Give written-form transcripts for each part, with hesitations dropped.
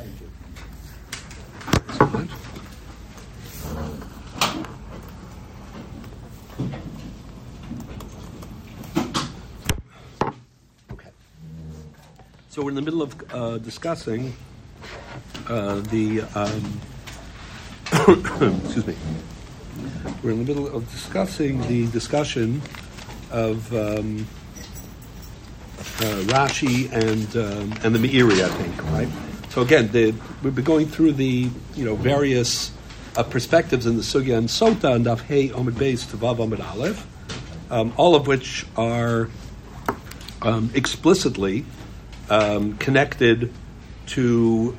Thank you. Okay. So we're in the middle of discussing the excuse me. We're in the middle of discussing the discussion of Rashi and the Meiri, I think, right? So again, we've been going through the various perspectives in the Sugya and Sota and Daf Hey Omid Beis to Vav Omid Aleph, all of which are explicitly connected to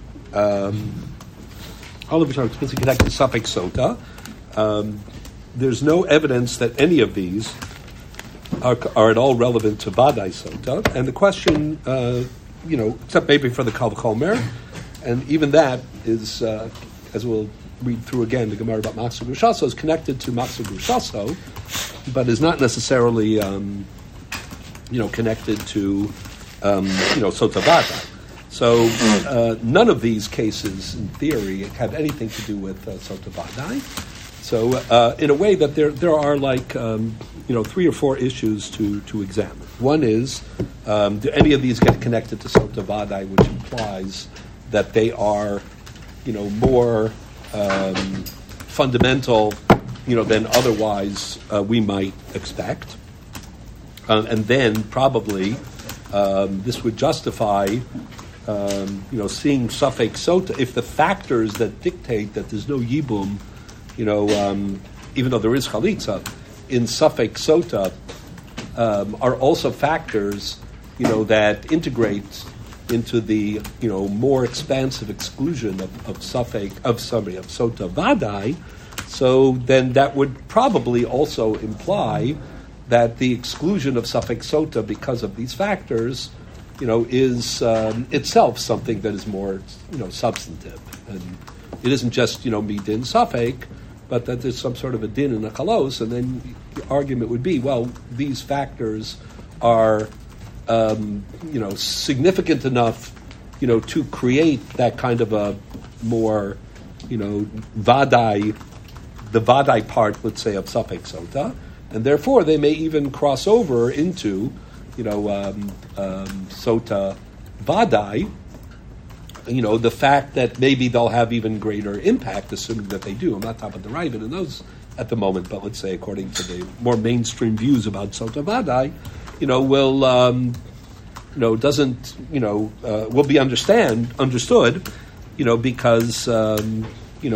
Safek Sota. There's no evidence that any of these are at all relevant to Vadai Sota, and the question, except maybe for the Kal V'chomer, and even that is, as we'll read through again, the Gemara about Machzor Grushaso is connected to Machzor Grushaso, but is not necessarily, connected to, Sota Vadai. So none of these cases, in theory, have anything to do with Sota Vadai. So in a way that there are like 3 or 4 issues to examine. One is, do any of these get connected to Sota Vadai, which implies that they are, more fundamental, than otherwise we might expect. And then probably this would justify, seeing Safek Sota, if the factors that dictate that there's no Yibum, even though there is Chalitza, in Safek Sota are also factors, that integrate into the, more expansive exclusion of Sota Vadai. So then that would probably also imply that the exclusion of Safek Sota because of these factors, is itself something that is more, substantive. And it isn't just, midin Safek, but that there's some sort of a din and a chalos, and then the argument would be, well, these factors are, significant enough, to create that kind of a more, Vadai, the Vadai part, let's say, of Safek Sota, and therefore they may even cross over into, Sota Vadai, the fact that maybe they'll have even greater impact, assuming that they do. I'm not talking about the Ravid in those at the moment, but let's say according to the more mainstream views about Sota Vadai, will be understood, because, in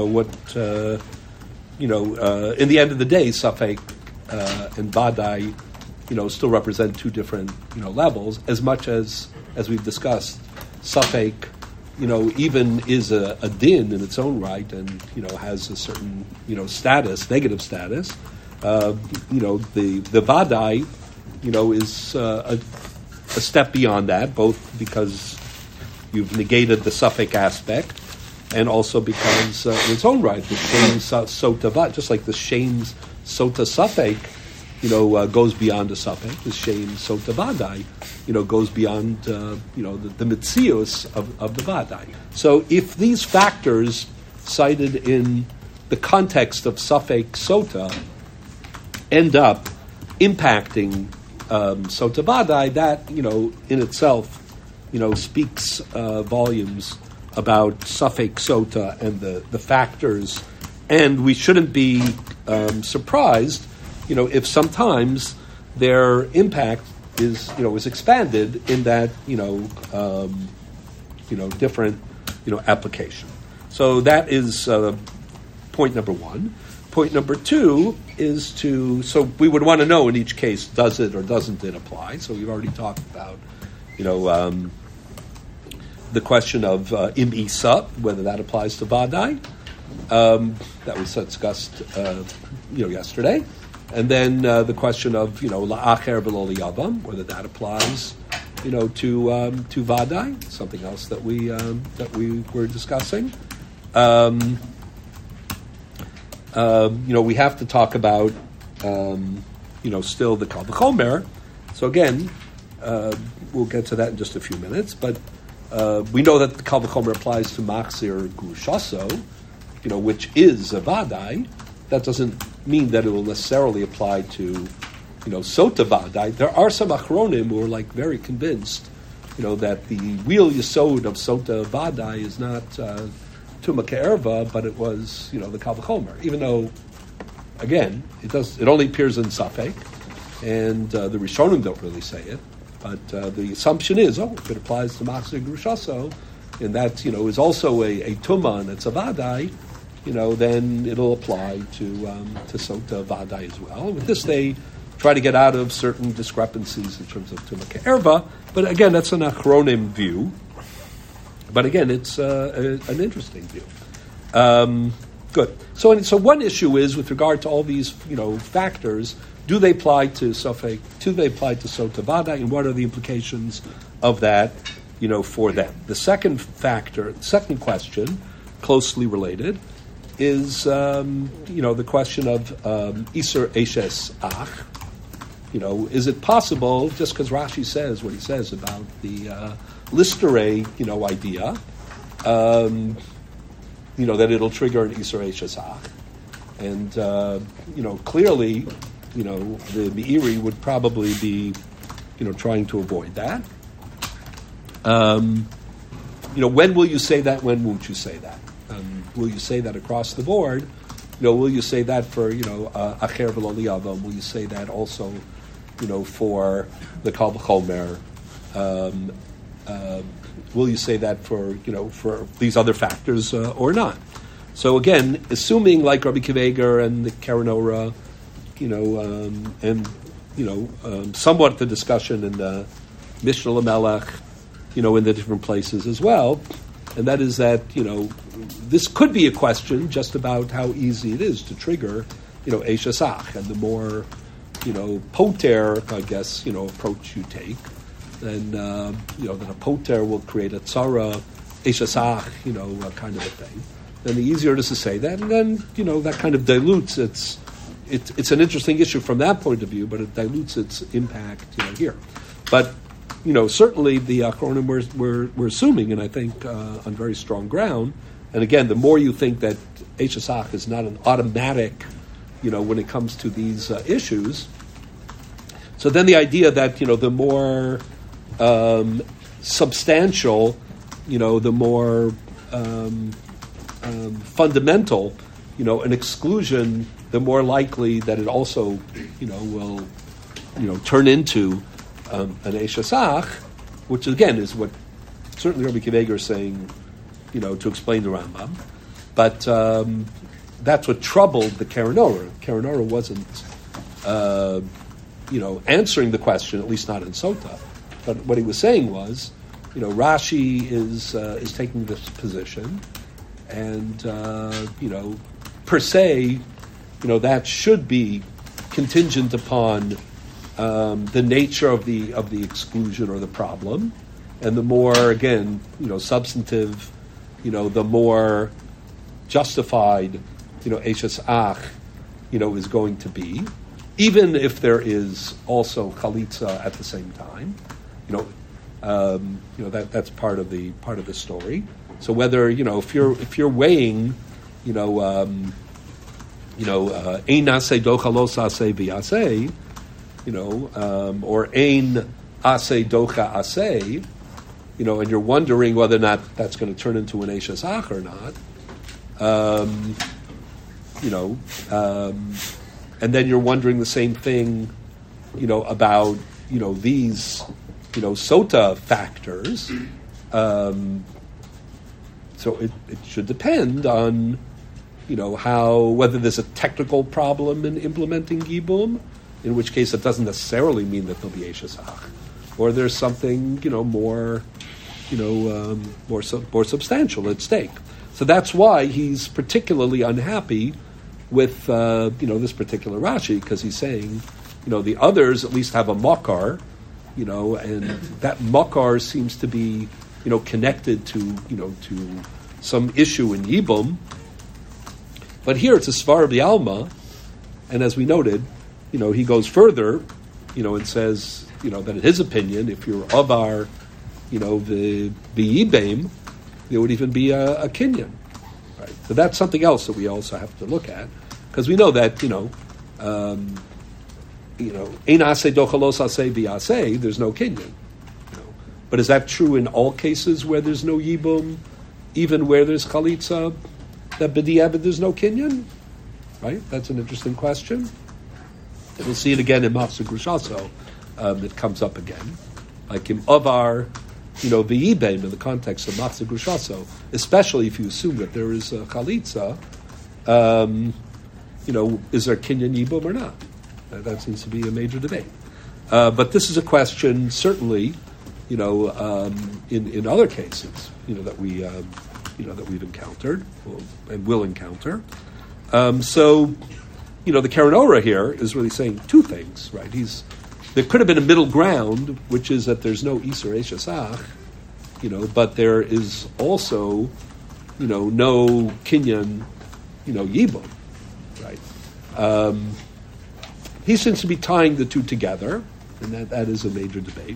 the end of the day, Safek and Vadai, still represent 2 different, levels, as much as we've discussed, Safek, even is a din in its own right, and has a certain status, negative status. The Vadai, is a step beyond that, both because you've negated the Safek aspect, and also because in its own right, the shame Sota Vadai, just like the shame's Sota Safek, goes beyond the Safek. The shame Sota Vadai, goes beyond, the mitzios of the Vadai. So if these factors cited in the context of Safek Sota end up impacting Sota Vadai, that, in itself, speaks volumes about Safek Sota and the factors. And we shouldn't be surprised, if sometimes their impact is expanded in that, different, application. So that is point number 1. Point number 2 is so we would want to know in each case, does it or doesn't it apply? So we've already talked about, the question of im isa, whether that applies to Vadai. That was discussed, yesterday. And then the question of, la'acher v'lo liyavam, whether that applies, to Vadai, something else that we were discussing. We have to talk about, still the Kal V'chomer. So again, we'll get to that in just a few minutes. But we know that the Kal V'chomer applies to Machzir Grushaso, which is a Vadai. That doesn't mean that it will necessarily apply to, Sota Vadai. There are some Achronim who are very convinced, that the real Yesod of Sota Vadai is not Tuma Ke'erva, but it was, the Kal V'chomer. Even though, again, it only appears in Safek, and the Rishonim don't really say it. But the assumption is, if it applies to Machzir Grushaso, and that is also a Tuma and it's a Vadai, then it'll apply to Sota Vadai as well. And with this, they try to get out of certain discrepancies in terms of Tuma Ke'erva. But again, that's an Achronim view. But again, it's an interesting view. Good. So one issue is with regard to all these factors. Do they apply to Safek? Do they apply to Sota Vadai? And what are the implications of that, for them? The second question, closely related, is the question of Isur Eshes Ach. Is it possible, just because Rashi says what he says about the Listerei, idea, that it'll trigger an Isur Eshes Ach, and clearly. The Meiri would probably be, trying to avoid that. When will you say that? When won't you say that? Will you say that across the board? Will you say that for, Acher V'lo Liyavam? Will you say that also, for the Kal V'chomer? Will you say that for these other factors or not? So again, assuming like Rabbi Akiva Eiger and the Keren Orah, somewhat the discussion in the Mishnah Lamelech, in the different places as well, and that is that, this could be a question just about how easy it is to trigger, Eshes Ach, and the more, poter, I guess, approach you take, then, that a poter will create a tzara, Eshes Ach, kind of a thing. Then the easier it is to say that, and then, that kind of dilutes it's an interesting issue from that point of view, but it dilutes its impact, here. But, certainly the Achronim we're assuming, and I think on very strong ground, and again, the more you think that Eshes Ach is not an automatic, when it comes to these issues, so then the idea that, the more substantial, the more fundamental, an exclusion, the more likely that it also, will, turn into an Eshes Ach, which again is what certainly Rabbi Akiva Eiger is saying, to explain the Rambam. But that's what troubled the Keren Orah. Keren Orah wasn't, answering the question, at least not in Sota. But what he was saying was, Rashi is taking this position, and per se, that should be contingent upon the nature of the exclusion or the problem, and the more, again, substantive, the more justified, Eshes Ach, is going to be, even if there is also chalitza at the same time. That's part of the story. So whether if you're weighing, ein aseh docha lo aseh v'aseh, or ein aseh docha aseh, and you're wondering whether or not that's going to turn into an Eshes Ach or not, and then you're wondering the same thing, about these, Sota factors. So it should depend on, whether there's a technical problem in implementing Yibum, in which case it doesn't necessarily mean that there'll be Eshes Ach, or there's something, more substantial at stake. So that's why he's particularly unhappy with, this particular Rashi, because he's saying, the others at least have a makar, and that makar seems to be, connected to some issue in Yibum. But here it's a Svar of the Alma, and as we noted, he goes further, and says, that in his opinion, if you're Avar, the Yibam, there would even be a kinyan. Right? So that's something else that we also have to look at, because we know that, ein aseh dochalos aseh v'aseh, there's no kinyan. But is that true in all cases where there's no yibum, even where there's chalitza, that b'diavad there's no kinyan? Right? That's an interesting question. We'll see it again in Machzor Grushaso. It comes up again. Like in Avar, v'yibem in the context of Machzor Grushaso, especially if you assume that there is a chalitza, is there kinyan yibum or not? That seems to be a major debate. But this is a question, certainly, in other cases, that we, that we've encountered and will encounter. The Keren Orah here is really saying two things, right? There could have been a middle ground, which is that there's no Isur Eshesach, but there is also, no Kinyan, Yibum, right? He seems to be tying the two together, and that is a major debate.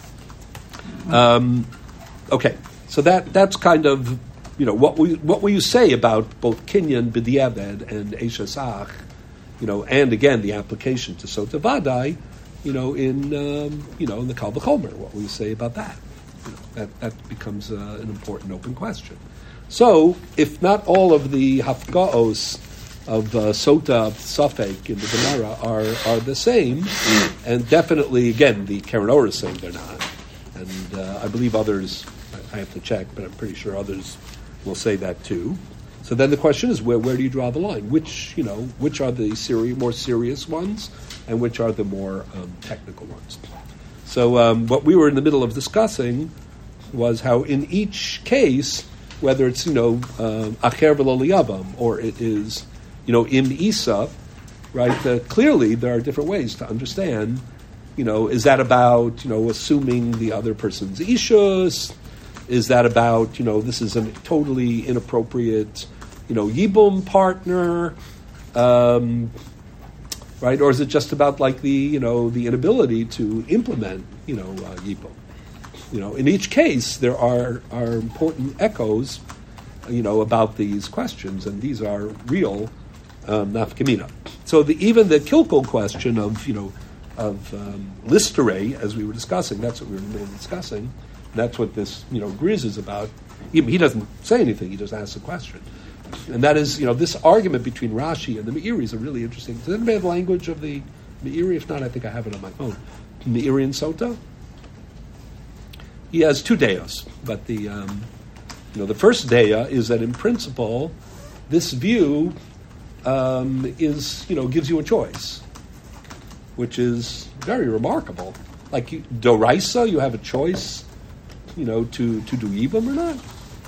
Okay, so that's kind of, what will you say about both Kinyan, B'diavad, and Eshesach, and again the application to Sota Vadai, in the Kal V'chomer. What will you say about that? That becomes an important open question. So, if not all of the hafgaos of Sota Safek in the Gemara are the same, and definitely again the Keren Orah is saying they're not, and I believe others. I have to check, but I'm pretty sure others will say that too. So then the question is, where do you draw the line? Which are the more serious ones, and which are the more technical ones? So what we were in the middle of discussing was how in each case, whether it's acher v'lo liyavam or it is im isa, right? Clearly there are different ways to understand. Is that about assuming the other person's ishus? Is that about this is a totally inappropriate yibum partner, right? Or is it just about like the the inability to implement yibum? In each case there are important echoes about these questions, and these are real nafkamina. So even the kilkul question of listere, as we were discussing, that's what we were discussing. That's what this Grizz is about. He doesn't say anything; he just asks a question, and that is this argument between Rashi and the Meiri is a really interesting. Does anybody have language of the Meiri? If not, I think I have it on my phone. Meiri and Sota. He has two deos, but the first dea is that in principle, this view is gives you a choice, which is very remarkable. Like Doraisa, you have a choice, to do Yibam or not.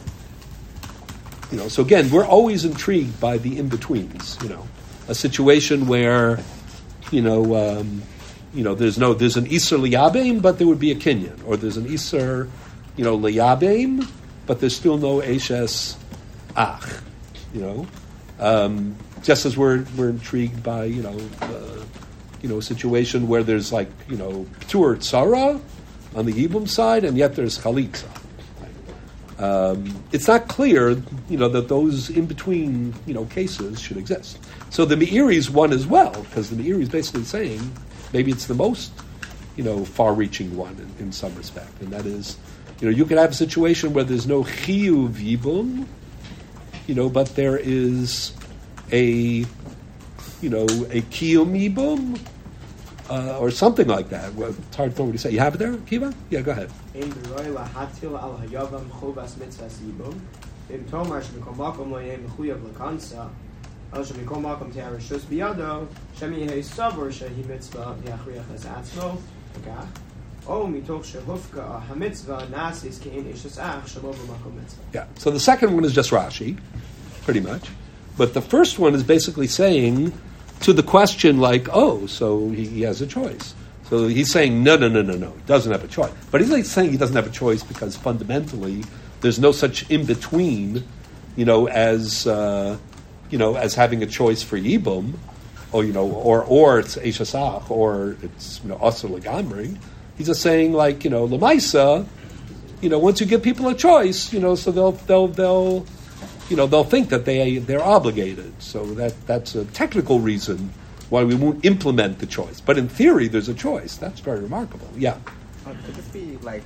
So again, we're always intrigued by the in-betweens. A situation where, there's an Isser Liyabim, but there would be a Kinyan, or there's an Isser, Liyabim, but there's still no Eshes Ach. Just as we're intrigued by a situation where there's like Ptur Tzara on the Yibum side, and yet there's Chalitza. It's not clear, that those in between, cases should exist. So the Meiri is one as well, because the Meiri is basically saying maybe it's the most, far-reaching one in some respect, and that is, you could have a situation where there's no Chiyuv Yibum, but there is a Kiyum Yibum, or something like that. Well, it's hard for me to say. You have it there, Kiva? Yeah, go ahead. Yeah, so the second one is just Rashi, pretty much. But the first one is basically saying, to the question like, so he has a choice. So he's saying, no, he doesn't have a choice. But he's like saying he doesn't have a choice because fundamentally there's no such in-between, as having a choice for Yibum, or it's Eshesach, or it's, Asur Legamri. He's just saying like, Lamaisa, once you give people a choice, so they'll think that they're obligated. So that's a technical reason why we won't implement the choice. But in theory, there's a choice. That's very remarkable. Yeah. Could this be like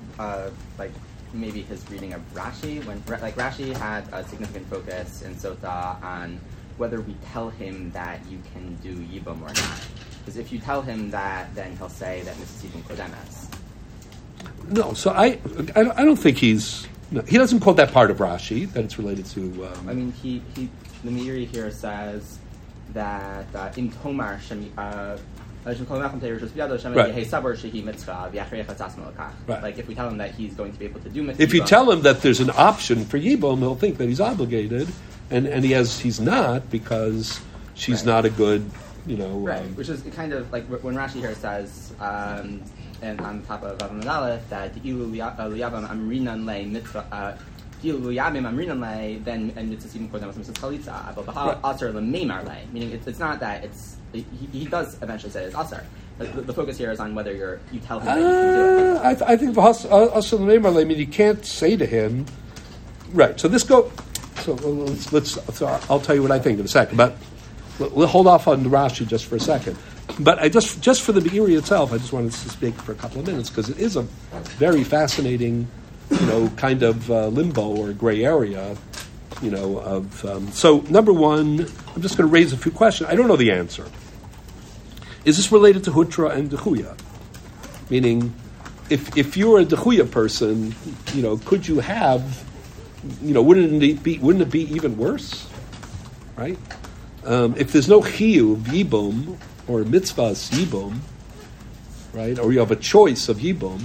maybe his reading of Rashi, when Rashi had a significant focus in Sota on whether we tell him that you can do Yibum or not? Because if you tell him that, then he'll say that Mrs. Yibum Kodemes. No, so I don't think he doesn't quote that part of Rashi that it's related to. The Meiri here says that in Tomar Shemi. Right. Like if we tell him that he's going to be able to do mitzvah. If you tell him that there's an option for Yibum, he'll think that he's obligated, and he's not because she's not a good, Right, which is kind of like when Rashi here says, and on top of Vav Aleph, that Ilu Liyavam Amrinan Le Mitzvah. Then and mitzvah even kodem mitzvah chalitza, but bahal aser lemeimar le, meaning it's not that it's he does eventually say it's aser. The focus here is on whether you tell him that you can do it. I think aser lemeimar le means you can't say to him, right? So this go. So let's. So I'll tell you what I think in a second, but we'll hold off on the Rashi just for a second. But I just for the Meiri itself, I just wanted to speak for a couple of minutes because it is a very fascinating, kind of limbo or gray area, so number one, I'm just going to raise a few questions. I don't know the answer. Is this related to Hutra and Dechuya? Meaning, if you're a Dechuya person, could you have, wouldn't it be even worse, right? If there's no Chiyuv Yibum or Mitzvahs Yibum, right, or you have a choice of Yibum,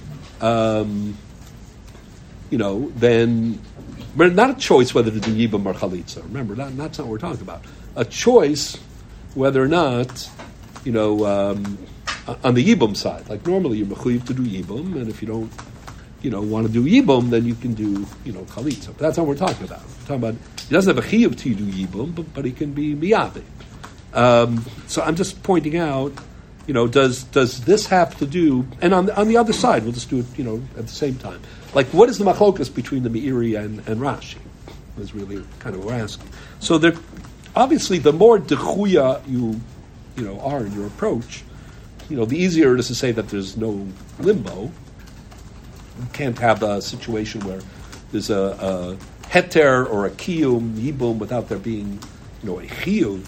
then not a choice whether to do Yibum or Chalitza. Remember, that's not what we're talking about. A choice whether or not, on the Yibum side. Like normally you're mechuyev to do Yibum, and if you don't, want to do Yibum, then you can do, Chalitza. But that's not what we're talking about. We're talking about, he doesn't have a chiyuv to do Yibum, but he can be miyaveh. So I'm just pointing out, does this have to do, and on the other side, we'll just do it, at the same time. Like, what is the machlokas between the Meiri and Rashi? Is really kind of what we're asking. So obviously, the more dechuya you are in your approach, the easier it is to say that there's no limbo. You can't have a situation where there's a heter or a kiyum yibum without there being, a chiyuv,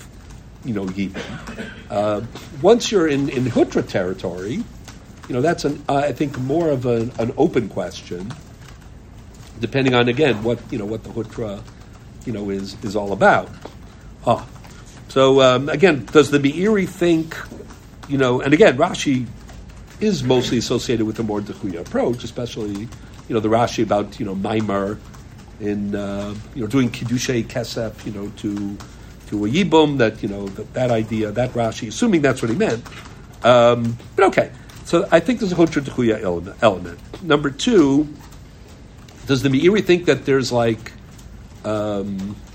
yibum. Once you're in Hutra territory, that's I think more of an open question, depending on again what the Hutra, is all about. So again, does the Meiri think, and again, Rashi is mostly associated with the more Dechuya approach, especially the Rashi about Maimar in doing Kiddushay Kesef, to a Yibum, that idea, that Rashi, assuming that's what he meant. But okay. So I think there's a Hutra Dechuya element. Number two, does the Meiri think that there's like a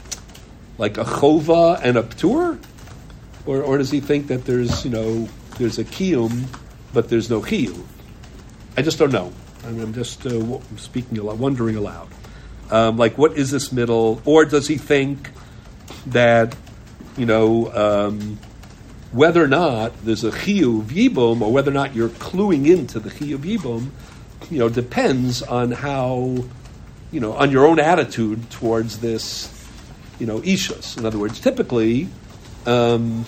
chova and a ptur, or does he think that there's a kiyum but there's no chiyuv? I just don't know. I'm just speaking aloud, wondering aloud. What is this middle? Or does he think that whether or not there's a chiyuv yibum, or whether or not you're cluing into the chiyuv yibum, depends on how, on your own attitude towards this, ishus. In other words, typically, there's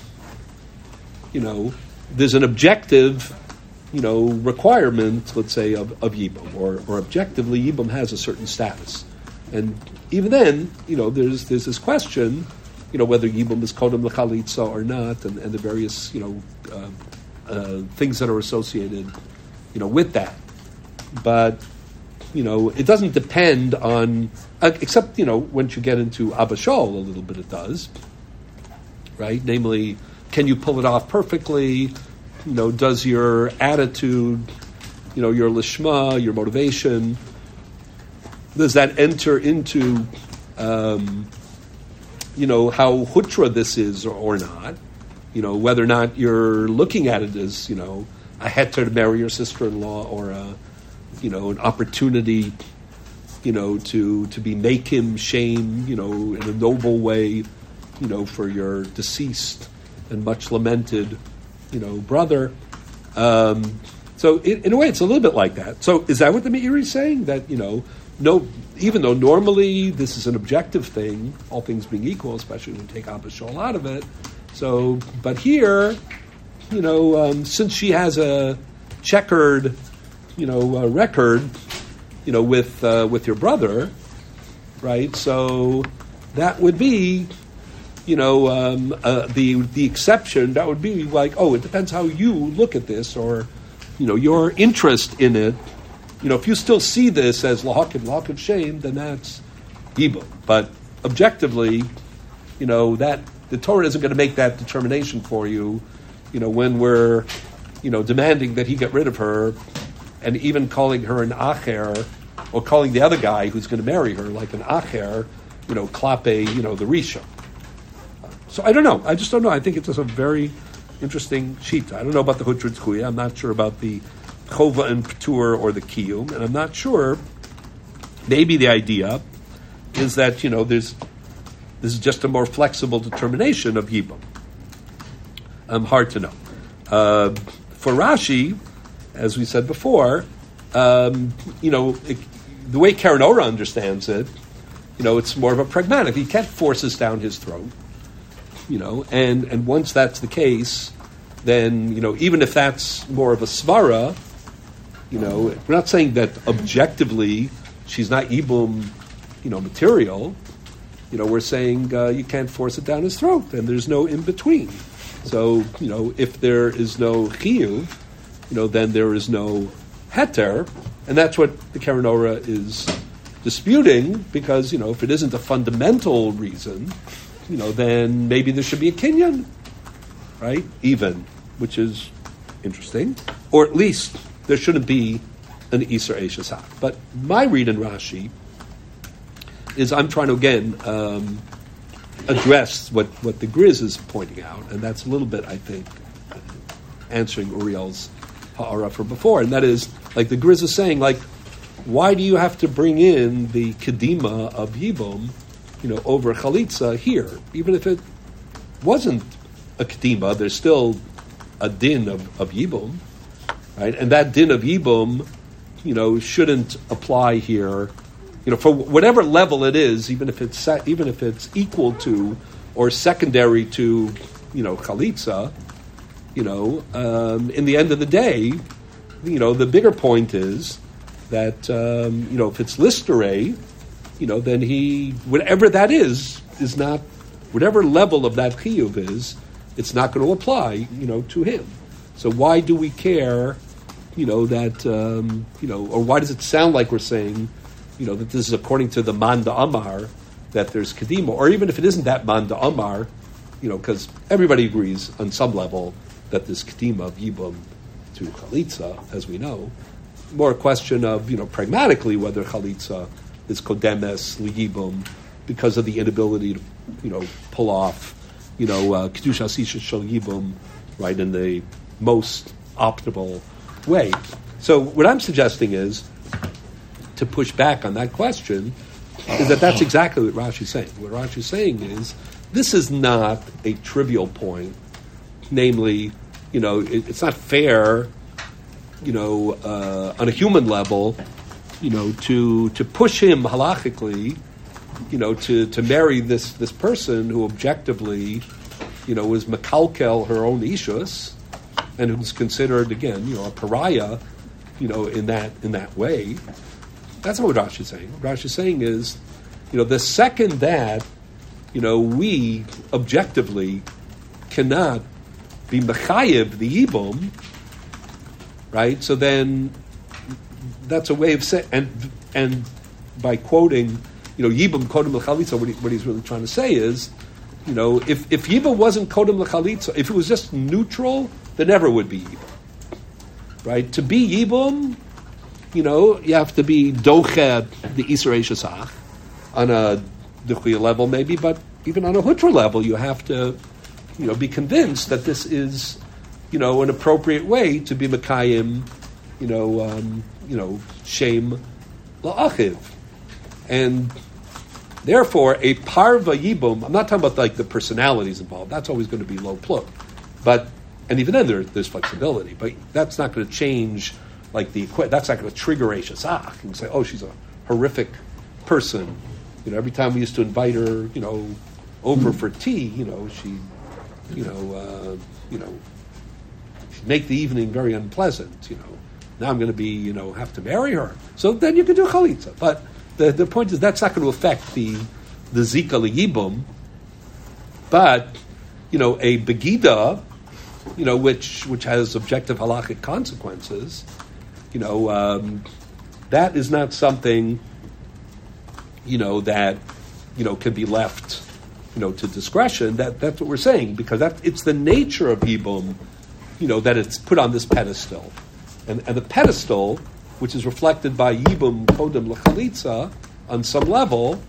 an objective, requirement, let's say, of yibum, or objectively, yibum has a certain status, and even then, there's this question. Whether Yibum is Kodem L'Chalitza or not, and the various, things that are associated, with that. But, it doesn't depend on, except, once you get into Abba Shaul a little bit it does, right? Namely, can you pull it off perfectly? Does your attitude, your lishma, your motivation, does that enter into, how hutra this is or not, whether or not you're looking at it as, a heter to marry your sister-in-law or a an opportunity, to be make him shame, in a noble way, for your deceased and much lamented, brother. So in a way, it's a little bit like that. So is that what the Meiri is saying? That, no, even though normally this is an objective thing, all things being equal, especially when you take Abba Shaul out of it. So, but here, since she has a checkered, record, with your brother, right? So that would be, the exception. That would be like, it depends how you look at this, or, your interest in it. If you still see this as lahakid shame, then that's yibum. But objectively, that the Torah isn't going to make that determination for you. When we're, demanding that he get rid of her, and even calling her an acher, or calling the other guy who's going to marry her like an acher, klape, the risha. So I don't know. I just don't know. I think it's just a very interesting sheet. I don't know about the Hutrid Kuya. I'm not sure about the Chova and Ptur or the Kiyum, and I'm not sure. Maybe the idea is that this is just a more flexible determination of Yibam. Hard to know. For Rashi, as we said before, the way Karen Ora understands it, it's more of a pragmatic. He can't force us down his throat, and once that's the case, then, even if that's more of a svara, we're not saying that objectively she's not Yibum, material. We're saying you can't force it down his throat, and there's no in between. So, if there is no chiyuv, then there is no heter, and that's what the Karen Ora is disputing, because, if it isn't a fundamental reason, then maybe there should be a kinyan, right? Even, which is interesting. Or at least there shouldn't be an Isser Eishes Ha. But my read in Rashi is I'm trying to, again, address what the Griz is pointing out, and that's a little bit, I think, answering Uriel's ha'ara from before, and that is, like the Griz is saying, like, why do you have to bring in the kedima of Yibum, over Chalitza here? Even if it wasn't a kedima, there's still a din of Yibum, right? And that din of Yibum, shouldn't apply here, for whatever level it is, even if it's equal to or secondary to, Chalitza, in the end of the day, the bigger point is that, if it's Listerei, then whatever that is not, whatever level of that chiyuv is, it's not going to apply, to him. So why do we care, that, or why does it sound like we're saying, that this is according to the Manda Amar, that there's Kedima, or even if it isn't that Manda Amar, because everybody agrees on some level that there's Kedima of Yibum to Chalitza, as we know. More a question of, pragmatically whether Chalitza is Kodemes Liyibum because of the inability to, pull off, Kedusha Sisha Shel Yibum, right, in the most optimal way. So what I'm suggesting is, to push back on that question, is that that's exactly what Rashi's saying. What Rashi's saying is, this is not a trivial point. Namely, it's not fair, on a human level, to push him halachically, to marry this person who objectively, was mekalkel her own ishus, and who's considered, again, a pariah, in that way. That's not what Rashi's saying. What Rashi's saying is, the second that, we objectively cannot be mechayev the yibum, right? So then, that's a way of saying, and by quoting, yibum kodem l'chalitza, what he's really trying to say is, if yibum wasn't kodem l'chalitza, if it was just neutral, there never would be yibum, right? To be yibum, you have to be dochet the Isser Eishes Ha on a duchya level maybe, but even on a hutra level, you have to, be convinced that this is, an appropriate way to be mekayim, shame la'achiv. And therefore, a parva yibum, I'm not talking about like the personalities involved, that's always going to be low plug. And even then there's flexibility, but that's not going to change like that's not going to trigger a shazach and say, oh, she's a horrific person. Every time we used to invite her, over for tea, she'd make the evening very unpleasant. Now I'm going to be, have to marry her. So then you can do chalitza. But the point is that's not going to affect the zika liyibum. But a begida, which has objective halachic consequences, that is not something, that, can be left, to discretion. That's what we're saying, because it's the nature of yibum, that it's put on this pedestal. And the pedestal, which is reflected by yibum kodem l'chalitza, on some level,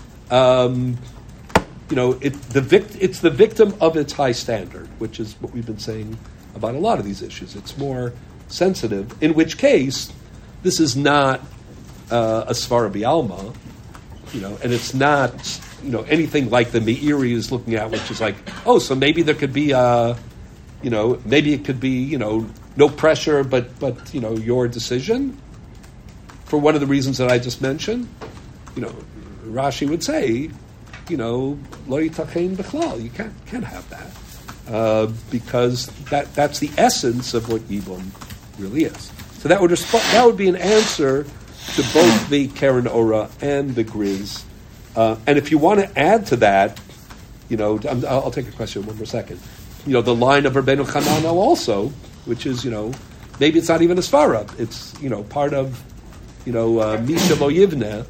it's the victim of its high standard, which is what we've been saying about a lot of these issues. It's more sensitive, in which case, this is not a svara b'alma, and it's not, anything like the Meiri is looking at, which is like, oh, so maybe there could be maybe it could be, no pressure, but your decision for one of the reasons that I just mentioned. Rashi would say, lo yitachein b'chlal, you can't have that, because that's the essence of what yibum really is. So that would be an answer to both the Keren Ora and the Griz. And if you want to add to that, I'll take a question one more second. The line of Rabbeinu Chananel also, which is, maybe it's not even a svara. It's, part of, Misha Lo Yivneh,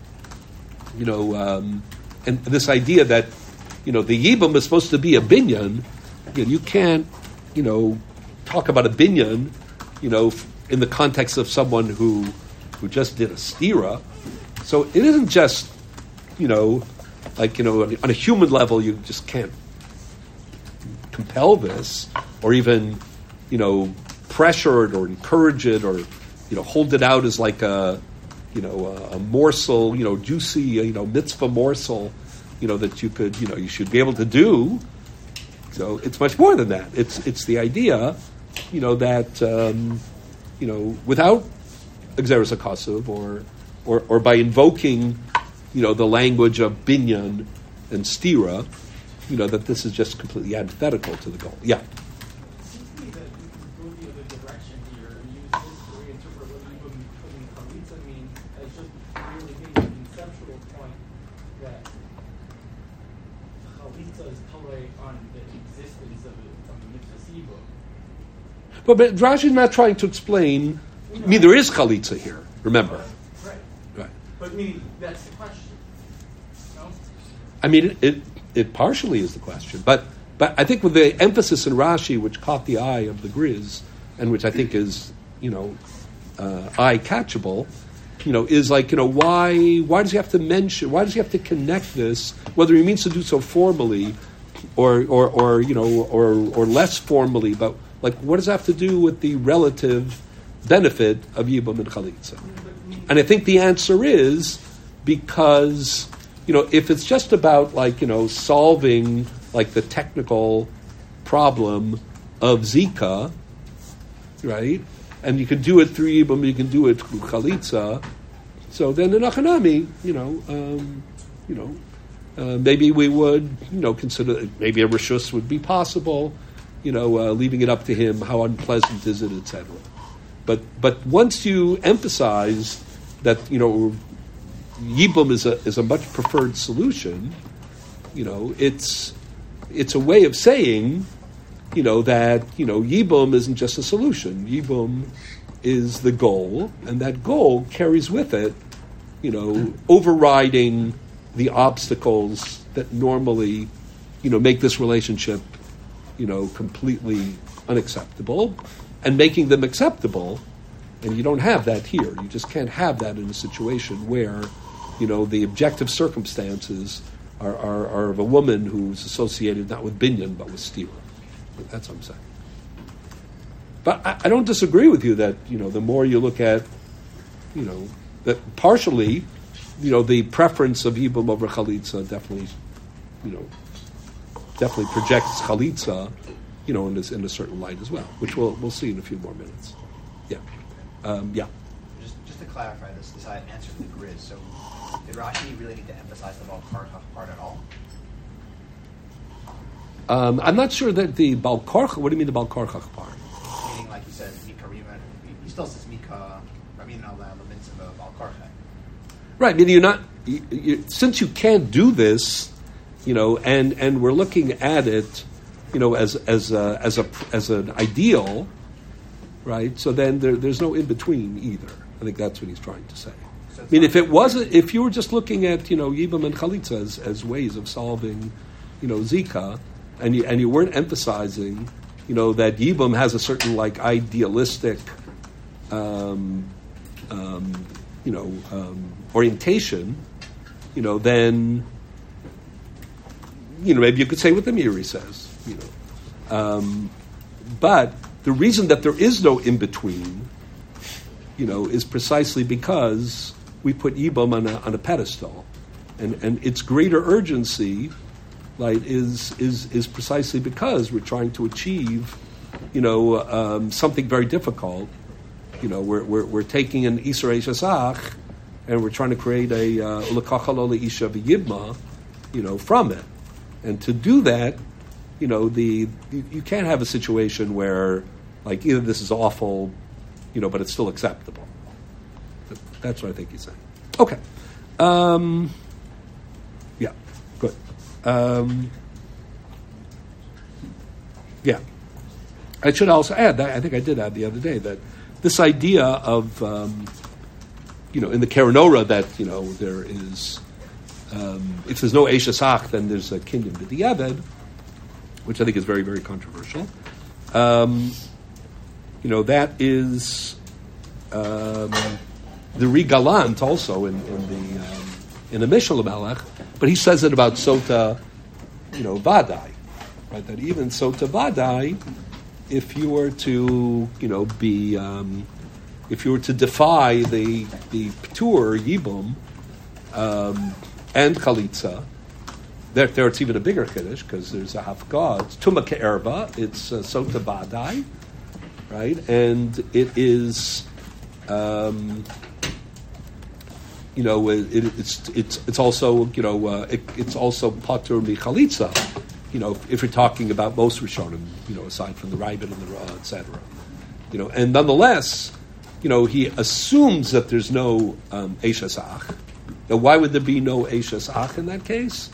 and this idea that, the Yibum is supposed to be a binyan. You can't, talk about a binyan, in the context of someone who just did a stira. So it isn't just, on a human level, you just can't compel this, or even, pressure it or encourage it, or, hold it out as like a morsel, juicy, mitzvah morsel, that you could, you should be able to do. So it's much more than that. It's the idea, that, without Exeris HaKasuv or by invoking, the language of binyan and stira, that this is just completely antithetical to the goal. Yeah. It seems to me that you could go the other direction here and use this to reinterpret what even chalitza means as just really making a conceptual point that chalitza is tolerate on the existence of a mitzvah siva. But Rashi's not trying to explain. I mean, there is chalitza here. Remember, right? But that's the question. No? I mean, it partially is the question, but I think with the emphasis in Rashi, which caught the eye of the Griz, and which I think is eye catchable, is like why does he have to mention? Why does he have to connect this? Whether he means to do so formally, or less formally, but like what does that have to do with the relative benefit of Yibum and Chalitza? And I think the answer is because, if it's just about solving the technical problem of Zika, right? And you can do it through Yibum, you can do it through Chalitza. So then in Achanami, maybe we would, consider maybe a Rishus would be possible, leaving it up to him, how unpleasant is it, etc. But once you emphasize that, Yibum is a much preferred solution, it's a way of saying, that, Yibum isn't just a solution. Yibum is the goal, and that goal carries with it, overriding the obstacles that normally, make this relationship, completely unacceptable, and making them acceptable. And you don't have that here. You just can't have that in a situation where, the objective circumstances are of a woman who's associated not with binyan but with stira. That's what I'm saying. But I don't disagree with you that, the more you look at, that partially, the preference of Yibum over Chalitza definitely projects Chalitza, in a certain light as well, which we'll see in a few more minutes. Yeah. Just to clarify this answer to the grid. So, did Rashi really need to emphasize the Balkarcha part at all? I'm not sure that the Balkarcha. What do you mean the Balkarcha part? Meaning, like you said, Mika Rima. He still says Mika Ramin al Lemitzvah Balkarcha. Right. I mean, you're not. Since you can't do this, and we're looking at it, as an ideal, right? So then there's no in between either. I think that's what he's trying to say. So I mean, if you were just looking at Yibam and Chalitza as ways of solving, Zika, and you weren't emphasizing, that Yibam has a certain idealistic, orientation, then maybe you could say what the Meiri says, but the reason that there is no in between, is precisely because we put Yibam on a pedestal, and its greater urgency, right, is precisely because we're trying to achieve, something very difficult. We're taking an Isra Shasach, and we're trying to create a L'kachalo Leisha V'Yibma, from it. And to do that, you can't have a situation where, either this is awful, but it's still acceptable. That's what I think he's saying. Okay. Yeah, good. Yeah. I should also add, I think I did add the other day, that this idea of, in the Kerenora that, there is, if there's no Eish Asach, then there's a Kinyan B'diavad, which I think is very, very controversial. That is the Rigalant also in the Mishal Melech, but he says it about Sota, Vadai, right? That even Sota Vadai, if you were to, if you were to defy the Ptur Yibum and Chalitza, there it's even a bigger Kiddush because there's a Hafgah. It's Tuma Ke'erba. It's Sota Vadai, right? And it is, it's also, it's also Patur Michalitza. If you're talking about most Rishonim, aside from the Raibin and the Ra, etc. And nonetheless, he assumes that there's no Eish Asach. Now, why would there be no Eish Asach in that case?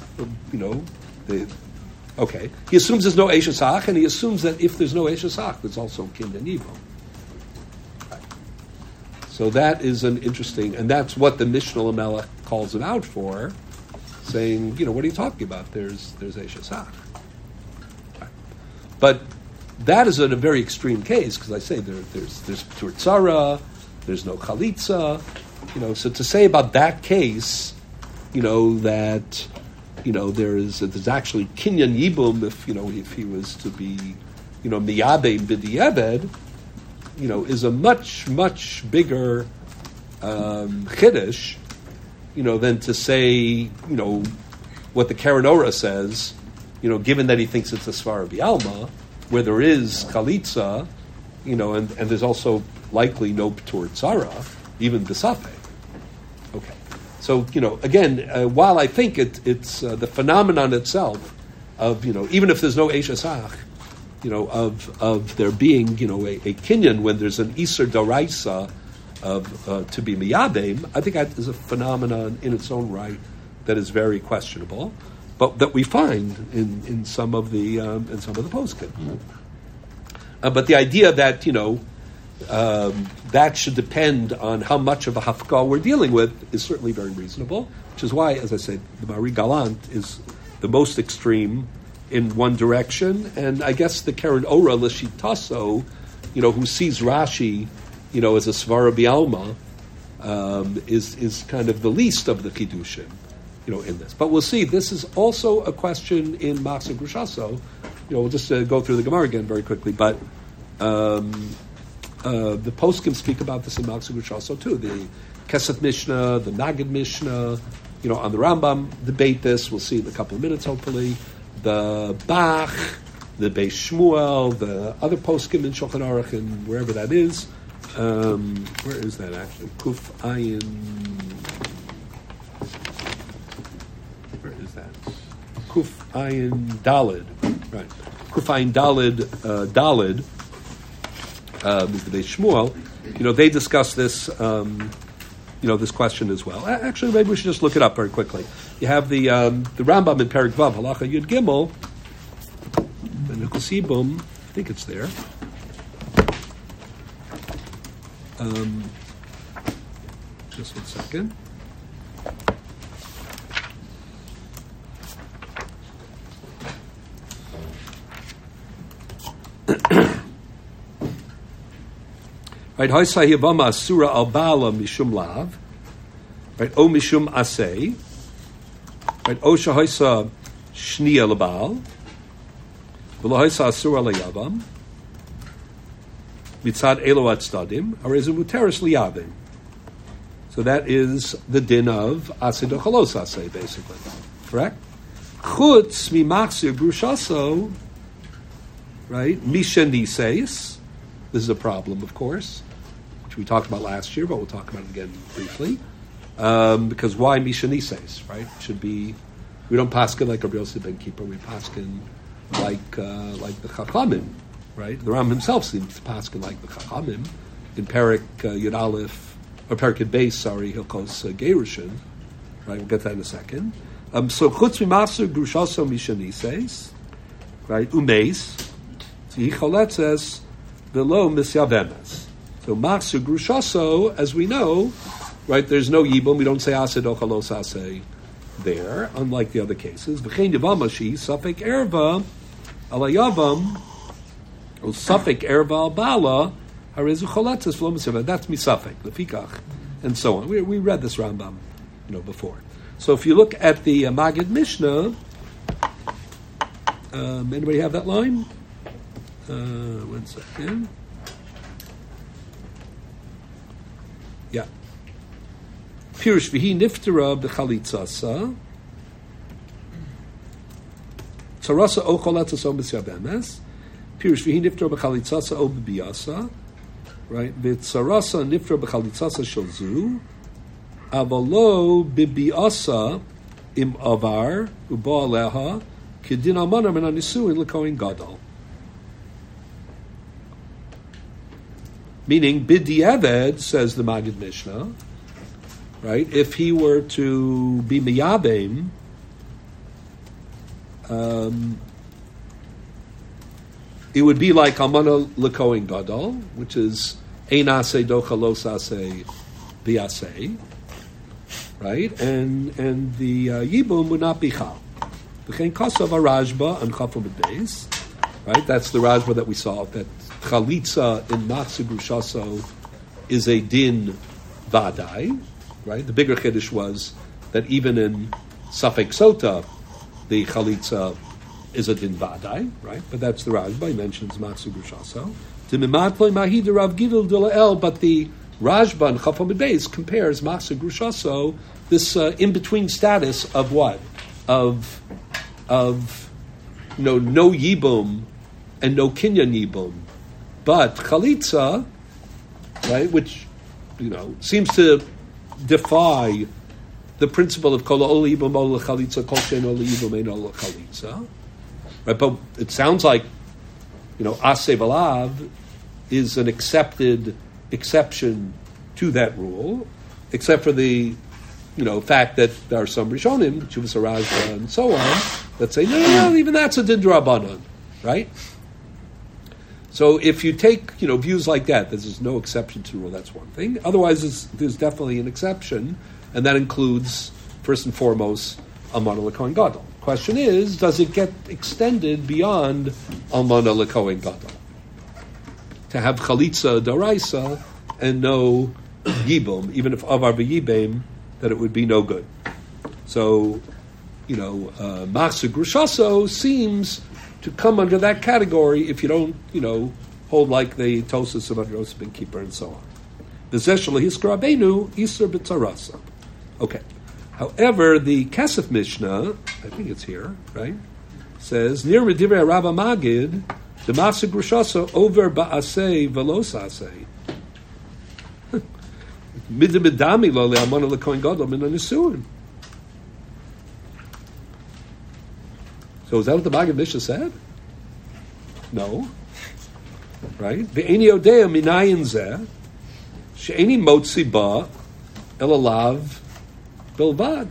Okay. He assumes there's no Eish Asach, and he assumes that if there's no Eish Asach, there's also Kinyan Yibam. Right. So that is an interesting, and that's what the Mishnah Lamelech calls it out for, saying, what are you talking about? There's Eish Asach. Right. But that is in a very extreme case, because I say there's Ptur Tzara, there's no Chalitza, so to say about that case, that, there's actually Kinyan Yibum if he was to be, Miyadeh B'diavad, is a much, much bigger Chiddush, than to say, what the Kerenora says, given that he thinks it's a Svara B'Alma, where there is Chalitza, and there's also likely no Ptur Tzara, even B'Safek. Okay. So, again, while I think it's the phenomenon itself of, even if there's no Eish Asach, of there being, a Kinyan when there's an Iser Doraisa of to be Miyadem, I think that is a phenomenon in its own right that is very questionable, but that we find in some of the poskim. But the idea that that should depend on how much of a hafkah we're dealing with is certainly very reasonable. Which is why, as I said, the Mari Galant is the most extreme in one direction, and I guess the Keren Ora Lashitaso, who sees Rashi, as a Svara B'Alma, is kind of the least of the Chidushim, in this. But we'll see. This is also a question in Machzor Grushaso. We'll just go through the Gemara again very quickly. But The poskim speak about this in Maksud Grushaso too. The Kesef Mishnah, the Nagid Mishnah, on the Rambam debate this. We'll see in a couple of minutes, hopefully. The Bach, the Beis Shmuel, the other poskim in Shulchan Aruch and wherever that is. Where is that actually? Kuf Ayin. Where is that? Kuf Ayin Dalid. Right. Kuf Ayin Dalid. Dalid. Is the Beis Shmuel. They discuss this. This question as well. Actually, maybe we should just look it up very quickly. You have the Rambam in Perek Vav Halacha Yud Gimel. And the Chasibum, I think it's there. Just 1 second. Right, Hoysah Yavama Surah Al Bala Mishum Lav. Right, O Mishum Asay. Right, O Shahoysah Shniya Labal. V'Lahoysah Surah Layavam. Mitzad Eloat Stadim. Arezu Muteris Liyavim. So that is the din of Asay Dochalos Asay, basically. Correct? Chutz Mimachsir Grushaso. Right, Misha Niseis. This is a problem, of course, which we talked about last year, but we'll talk about it again briefly. Because why Misha Nises, right? Should be, we don't paskin like Rabbi Yosef ben Kippur, we paskin like the Chachamim, right? The Ram himself seems to paskin like the Chachamim in Perek Yud Aleph, or Perek Yud Beis, Hilchos Gerushin, right? We'll get that in a second. So Chutz Mimaser Grushaso Misha Nises, right? Umeis, so Yicholetzes, below misyavemes. So Machsu Grushaso, as we know, right, there's no Yibum, we don't say Aseh Dochalos Aseh there, unlike the other cases. V'chein Yavamashi, Safek Erva, Alayavam, or Safek Erva Al Bala, Harezu Choletzes V'lo Misyavemes. That's Misafek, Lefikach, and so on. We read this Rambam, before. So if you look at the Magid Mishnah, anybody have that line? 1 second. Yeah. Pirush v'hi niftera b'chalitzasa. Tzarasa o cholatzas o misyabemes. Pirush v'hi niftera b'chalitzasa o b'biyasa. Right? V'tzarasa niftera b'chalitzasa shalzu. Avalo b'biyasa im avar u'ba aleha kedin almana min hanisuin l'kohen gadol. Meaning, b'di'eved, says the Magid Mishnah, right? If he were to be miyabim, it would be like almana l'kohen gadol, which is ein aseh docha los aseh bi'aseh, right? And the yibum would not be chal. V'chein kasav arajba and chafam b'beis, right? That's the rajba that we saw, that chalitza in Machsu Grushaso is a din vadai, right? The bigger chiddush was that even in Safek Sota, the chalitza is a din vadai, right? But that's the Rajba, he mentions Machsu Grushaso. But the Rajba in Chafam Beis compares Machsu Grushaso, this in-between status of what? Of no yibum and no kinyan yibum. But chalitza, right, which seems to defy the principle of kol ol yibum ol chalitza, kol shein ol yibum ein ol chalitza, right? But it sounds like aseh v'lav is an accepted exception to that rule, except for the fact that there are some rishonim, Chuvas Arajba and so on, that say no, even that's a din d'Rabbanan, right? So if you take, views like that, there's no exception to the rule, that's one thing. Otherwise, there's definitely an exception, and that includes, first and foremost, Almana l'Kohen Gadol. Question is, does it get extended beyond Almana l'Kohen Gadol? To have Chalitza Daraisa and no Yibum, even if Avar v'Yibim, that it would be no good. So, Machsu Grushaso seems to come under that category if you don't, hold like the Tosus of Yosef ben Kippur and so on. The Zeshel Hiskar Rabbeinu Isur b'Tzarasa. Okay. However, the Kesef Mishnah, I think it's here, right, says near Redivrei Rabba Magid, the Mafsek Rishasa over ba'asei velos asei. Midamidami lo le'amon le'kohen gadol min hanisuin. So is that what the Magid Mishnah said? No. Right? Ve'eni odea minayin zeh she'eni motzi ba elalav bilvad.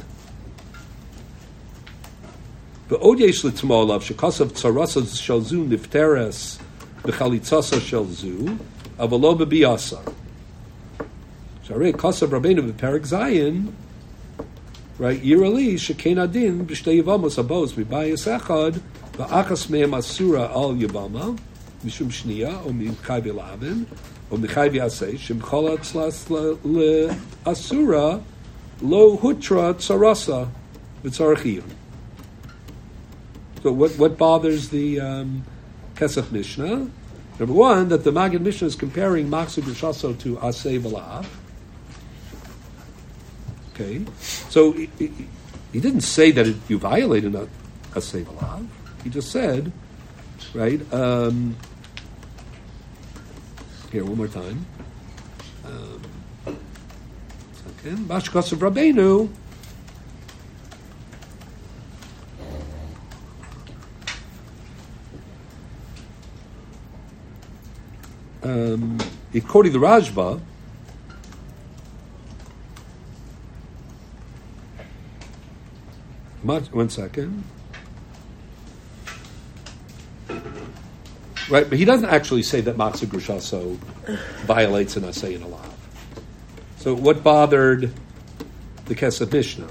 Ve'od yesh l'tmo alav shekasav tzarasa shel zu nifteres b'chalitzasa shel zu avalo b'biyasa. Sharei kasav rabbeinu b'perek zayin. Right, Yirali Shekein Adin B'Shtei Yivamos Abos Mibayis Echad V'Achas Mehem Asura Al Yivama Mishum Shniya O Michai V'Lavin O Michai V'Asei Shem Chol Atzlas Asura Lo Hutra Tzarasa V'Tzarachiyun. So what bothers the Kesef Mishnah? Number one, that the Magid Mishnah is comparing Machzor B'Shaso to Asei V'Lav. Okay, so he didn't say that you violated a Asei V'Lav. He just said, right? Here, one more time. Second, Mashkasav Rabbeinu. According to the Rajba. One second. Right, but he doesn't actually say that Machzor Grushaso violates an Asay and a Lav. So what bothered the Kesef Mishnah?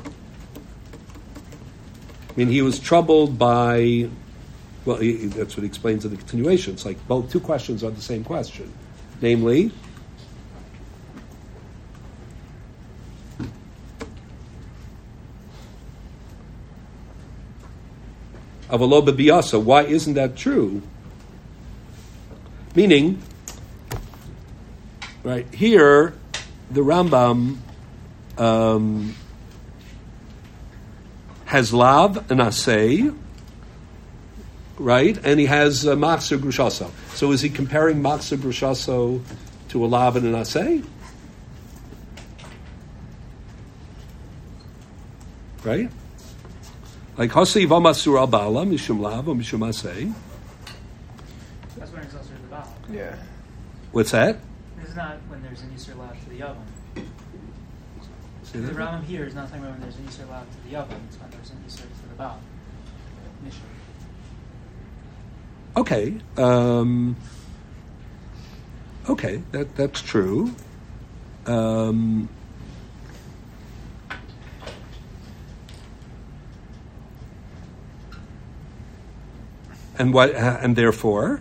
I mean, he was troubled by, well, that's what he explains in the continuation. It's like both two questions are the same question. Namely, Avalo b'biyasa, why isn't that true? Meaning, right, here, the Rambam has Lav and Asay, right, and he has Machzor Grushaso. So is he comparing Machzor Grushaso to a Lav and an Asay? Right? Like Hasi Vamasur al Bala, Mishum Lav, or Mishum Asay. That's when it's also the Baal. Yeah. What's that? It's not when there's an Yisur Lav to the Yavam. See The that? Rambam here is not talking about when there's an Yisur Lav to the Yavam. It's when there's an Yisur to the Baal. Initially. Okay. Okay, that's true. And what? And therefore,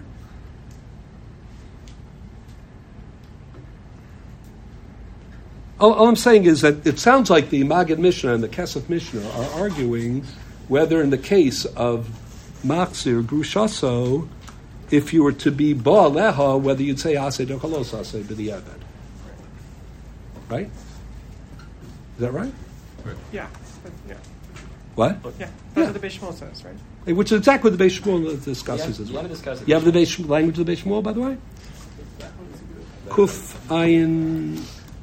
all I'm saying is that it sounds like the Magid Mishnah and the Kesef Mishnah are arguing whether, in the case of Machzor Grushaso, if you were to be Ba'aleha, whether you'd say Aseh or Chalos Aseh b'diavad. Right? Is that right? Yeah. Yeah. What? Yeah. That's Yeah. what the Beis Shmuel says, right? Which is exactly what the Beis Shmuel discusses as You well. want to discuss it? You have the language of the Beis Shmuel, by the way? Kuf Ayin...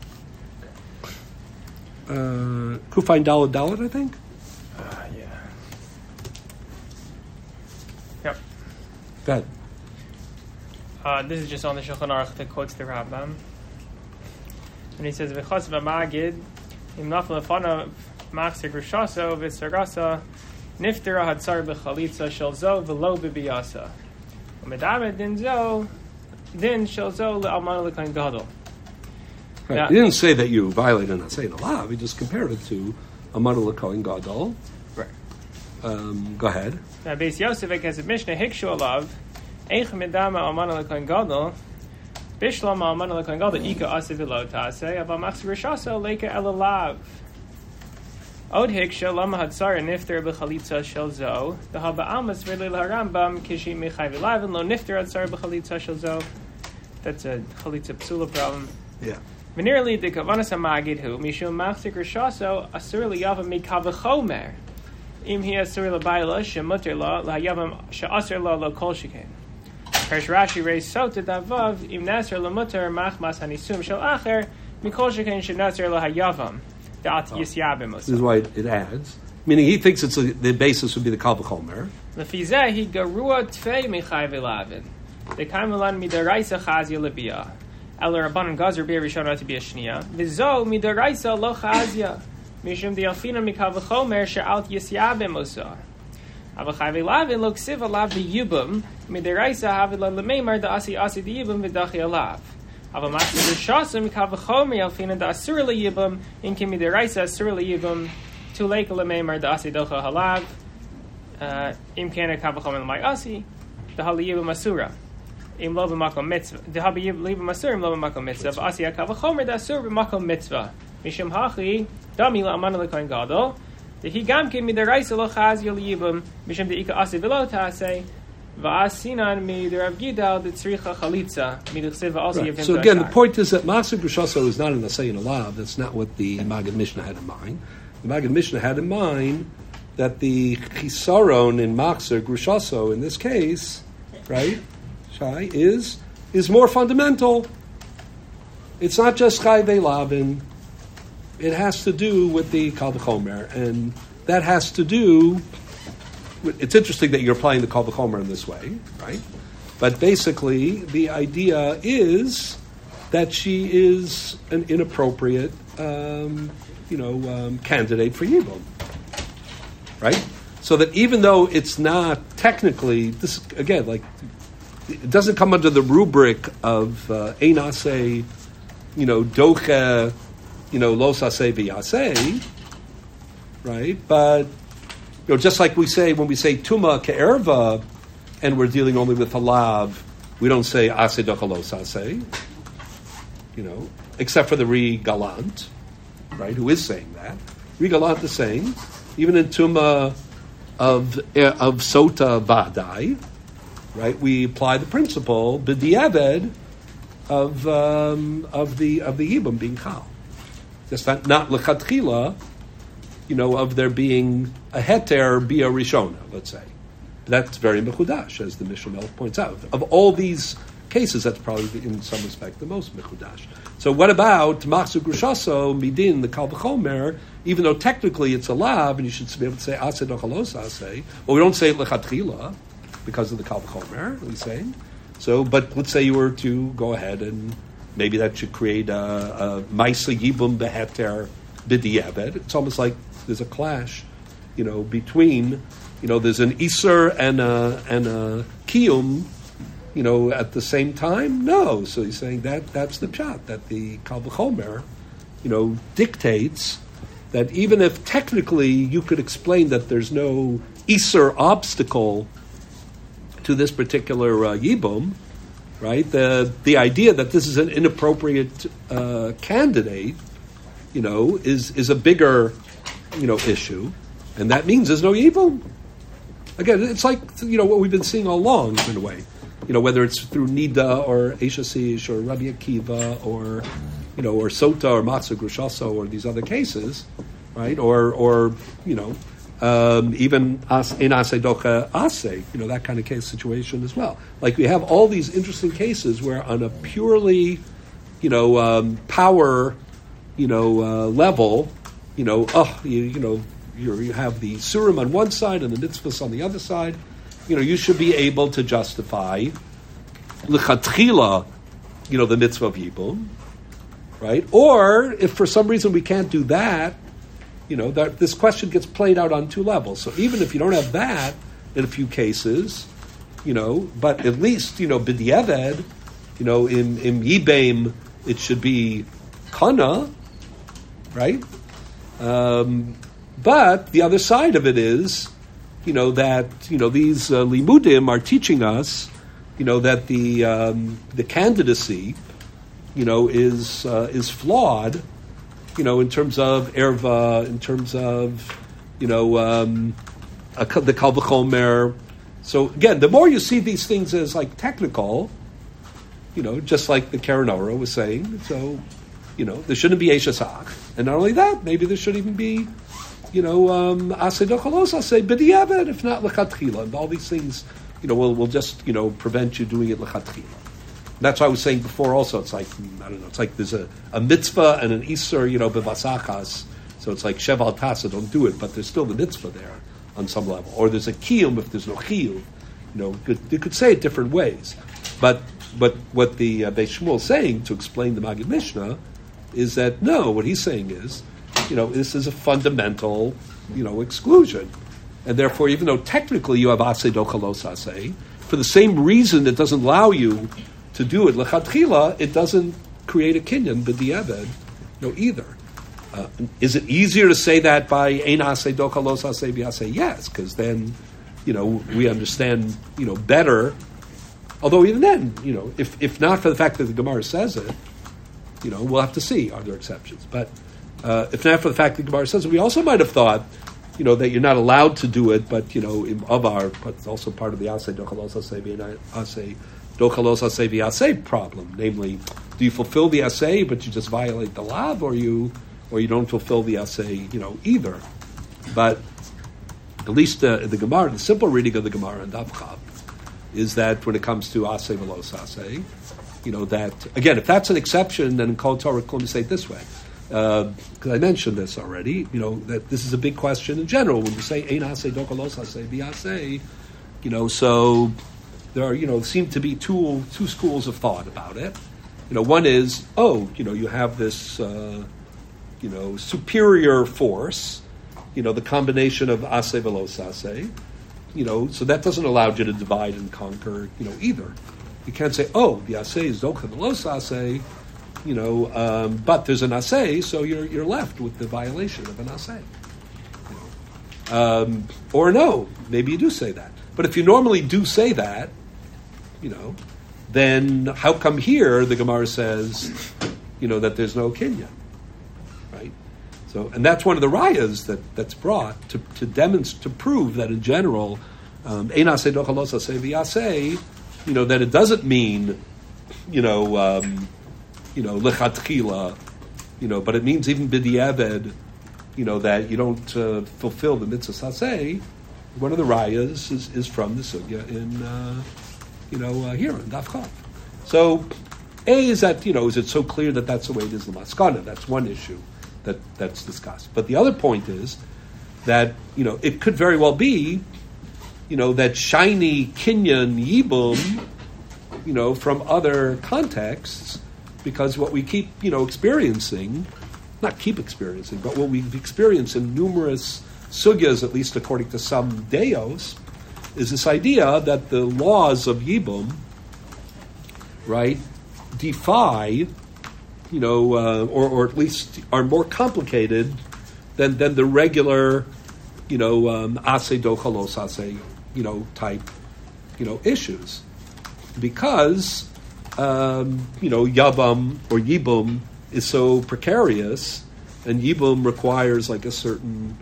Kuf Ayin Daled, I think? Yeah. Yep. Go ahead. This is just on the Shulchan Aruch that quotes the Rambam. And he says, V'chos v'magid, im nafel lefanav machzor grushaso v'sargasa, niftera hatzar b'chalitza shel zo v'lo b'biyasa. U'medamed din zo, din shel zo le'almana l'kohen gadol. Right. Yeah. He didn't say that you violated an Aseh Alav. He just compared it to a Manu L'Kohen Gadol. Right. Go ahead. Now, Beis Yosef Kesef Mishnah hikshu alav, eich medama almana l'kohen gadol, bishlam almana l'kohen gadol ika aseh v'lo taseh, aval machzor grushaso leika elalav. Od hiksha lama hatzar nifter b'chalitza shel zo, the haba almas v'lil harambam kishi mechai v'lavin lo nifter hatzar b'chalitza shel zo, That's a chalitza psula problem. Yeah. Venerally, the kavanas hamagid hu mishum machzik rishaso asur liyavam mikavachomer im hi asur labayla shemuter la layavam sheasur la lo kol sheken. Perish Rashi reis sota davav im nasr lamuter machmas hanisum shel acher mikol sheken shenasr lahayavam dat yisyabim. This is why it adds. Meaning he thinks the basis would be the kal v'chomer. Lefizeh he garua tfei mechai v'lavin. The kaimulan midaraisa chazia lebia. El rabbanon gazer be'er rishona to be a shnia. V'zo midaraisa lo chazia. Mishum the alfina mikal v'chomer she'alt yisyabim osa. Avachai v'lavin lo ksiv alav v'yubum midaraisa havila lemeimar da'asi asi v'yubum v'dachi alav. Avamaster v'shasam mikal v'chomer alfina da'asur le'yubum inki midaraisa asur le'yubum to lake lemeimar da'asi docha halav. Im kana kavachomer l'may asi the haliyibum asura. Im lo b'makom mitzvah. The haliyibum asura im lo b'makom mitzvah. Asi kavachomer da'asur b'makom mitzvah. Mishum hachi dami la'amana l'koin gadol. The higamke midaraisa lo chaz yoliyibum mishum de'ika asi v'lo ta'aseh. Va'asinan midarav gidal de'tzricha chalitza midachsiv also yivim. So again, the point is that Machzik Rishaso is not an asay in a lav. That's not what the Maggid Mishnah had in mind. The Maggid Mishnah had in mind that the chisaron in Machzer Grushaso in this case, right, Shai, is more fundamental. It's not just Chai Ve'Lavin. It has to do with the Kal V'chomer, and that has to do. It's interesting that you're applying the Kal V'chomer in this way, right? But basically, the idea is that she is an inappropriate, candidate for Yibum. Right? So that even though it's not technically, this again, like, it doesn't come under the rubric of Einase, Doche, Losase V'Yaseh, right? But, just like we say, when we say Tuma Ke'erva, and we're dealing only with Halav, we don't say Ase Doche Losase, except for the Ri Galant, right, who is saying that. Ri Galant is saying, even in Tuma of Sota Vadai, right, we apply the principle b'diavad of the Yibum being Chal. That's not lechatchila, of there being a heter bia rishona, let's say. That's very mechudash, as the Mishnah Melech points out. Of all these cases, that's probably in some respect the most mechudash. So what about Machzor Grushaso midin the Kal V'chomer? Even though technically it's a lav, and you should be able to say aseh dochalos aseh. Well, we don't say it lechatchila because of the Kal V'chomer. We're saying so, but let's say you were to go ahead and maybe that should create a ma'aseh yibum beheter b'diavad. It's almost like there's a clash, between there's an iser and a kiyum. At the same time, no. So he's saying that's the pshat, that the Kal V'chomer, dictates that even if technically you could explain that there's no Iser obstacle to this particular Yibum, right? The idea that this is an inappropriate candidate, is a bigger, issue, and that means there's no Yibum. Again, it's like what we've been seeing all along in a way. Whether it's through Nida or Eishasish or Rabbi Akiva or Sota or Machzor Grushaso or these other cases, right? Or even in Aseh Docha Aseh, that kind of case situation as well. Like we have all these interesting cases where on a purely, power, level, you have the Surim on one side and the Mitzvahs on the other side. You should be able to justify l'chatchila, the mitzvah of Yibum, right? Or if for some reason we can't do that, that this question gets played out on two levels. So even if you don't have that in a few cases, but at least b'diavad, in Yibam it should be kana, right? But the other side of it is. That these limudim are teaching us, that the candidacy, is flawed, in terms of erva, in terms of the Kal V'chomer. So again, the more you see these things as like technical, just like the Karen Ora was saying. So, there shouldn't be Eshasach. And not only that, maybe there should even be, Aseh Dochalos, Aseh B'diavad, if not L'chatchila. And all these things, will just, prevent you doing it L'chatchila. That's why I was saying before also, it's like, I don't know, it's like there's a mitzvah and an Isser, b'vasachas. So it's like Shev al Tasa, don't do it, but there's still the mitzvah there on some level. Or there's a kiyum if there's no chiyuv. You could say it different ways. But what the Beis Shmuel is saying to explain the Magid Mishnah is that, no, what he's saying is, this is a fundamental, exclusion. And therefore, even though technically you have Aseh Dochalos Aseh, for the same reason it doesn't allow you to do it L'chatchila, it doesn't create a kinyan b'diavad, either. Is it easier to say that by Ein Aseh Dochalos Aseh B'Aseh? Yes, because then, we understand, better. Although even then, if not for the fact that the Gemara says it, we'll have to see, are there exceptions. But if not for the fact that the Gemara says it, we also might have thought, that you're not allowed to do it, but, but it's also part of the Aseh Dochalos Aseh B'Aseh Dochalos Aseh B'Aseh problem. Namely, do you fulfill the Aseh, but you just violate the Lav, or you don't fulfill the Aseh, either. But at least the Gemara, the simple reading of the Gemara in Daf Chav, is that when it comes to Aseh Velos Aseh, that, again, if that's an exception, then in Kol Torah, let me say it this way, because I mentioned this already, that this is a big question in general. When we say Ein Aseh Dochalos Aseh B'Aseh, so there are, seem to be two schools of thought about it. One is, you have this, superior force, the combination of Aseh Velos Aseh, so that doesn't allow you to divide and conquer, either. You can't say, the Aseh is Docha Velos Aseh, but there's an Aseh, so you're left with the violation of an Aseh. Or no, maybe you do say that. But if you normally do say that, then how come here the Gemara says, that there's no kinyan, right? So, and that's one of the rayas that's brought to demonstrate, to prove that in general, Ein Aseh Dochalos Aseh B'Aseh, that it doesn't mean, lechatchila, but it means even b'diavad, that you don't fulfill the mitzvah saseh. One of the rayas is from the sugya in, here in Daf Chav. So, is that, is it so clear that that's the way it is in the Maskana? That's one issue that's discussed. But the other point is that, it could very well be, that shiny kinyan yibum, from other contexts, because what we keep, experiencing, not keep experiencing, but what we've experienced in numerous sugyas, at least according to some deos, is this idea that the laws of yibum, right, defy, or at least are more complicated than the regular, Aseh Dochalos Aseh, type, issues. Because, Yavam or Yibum is so precarious, and Yibum requires like a certain,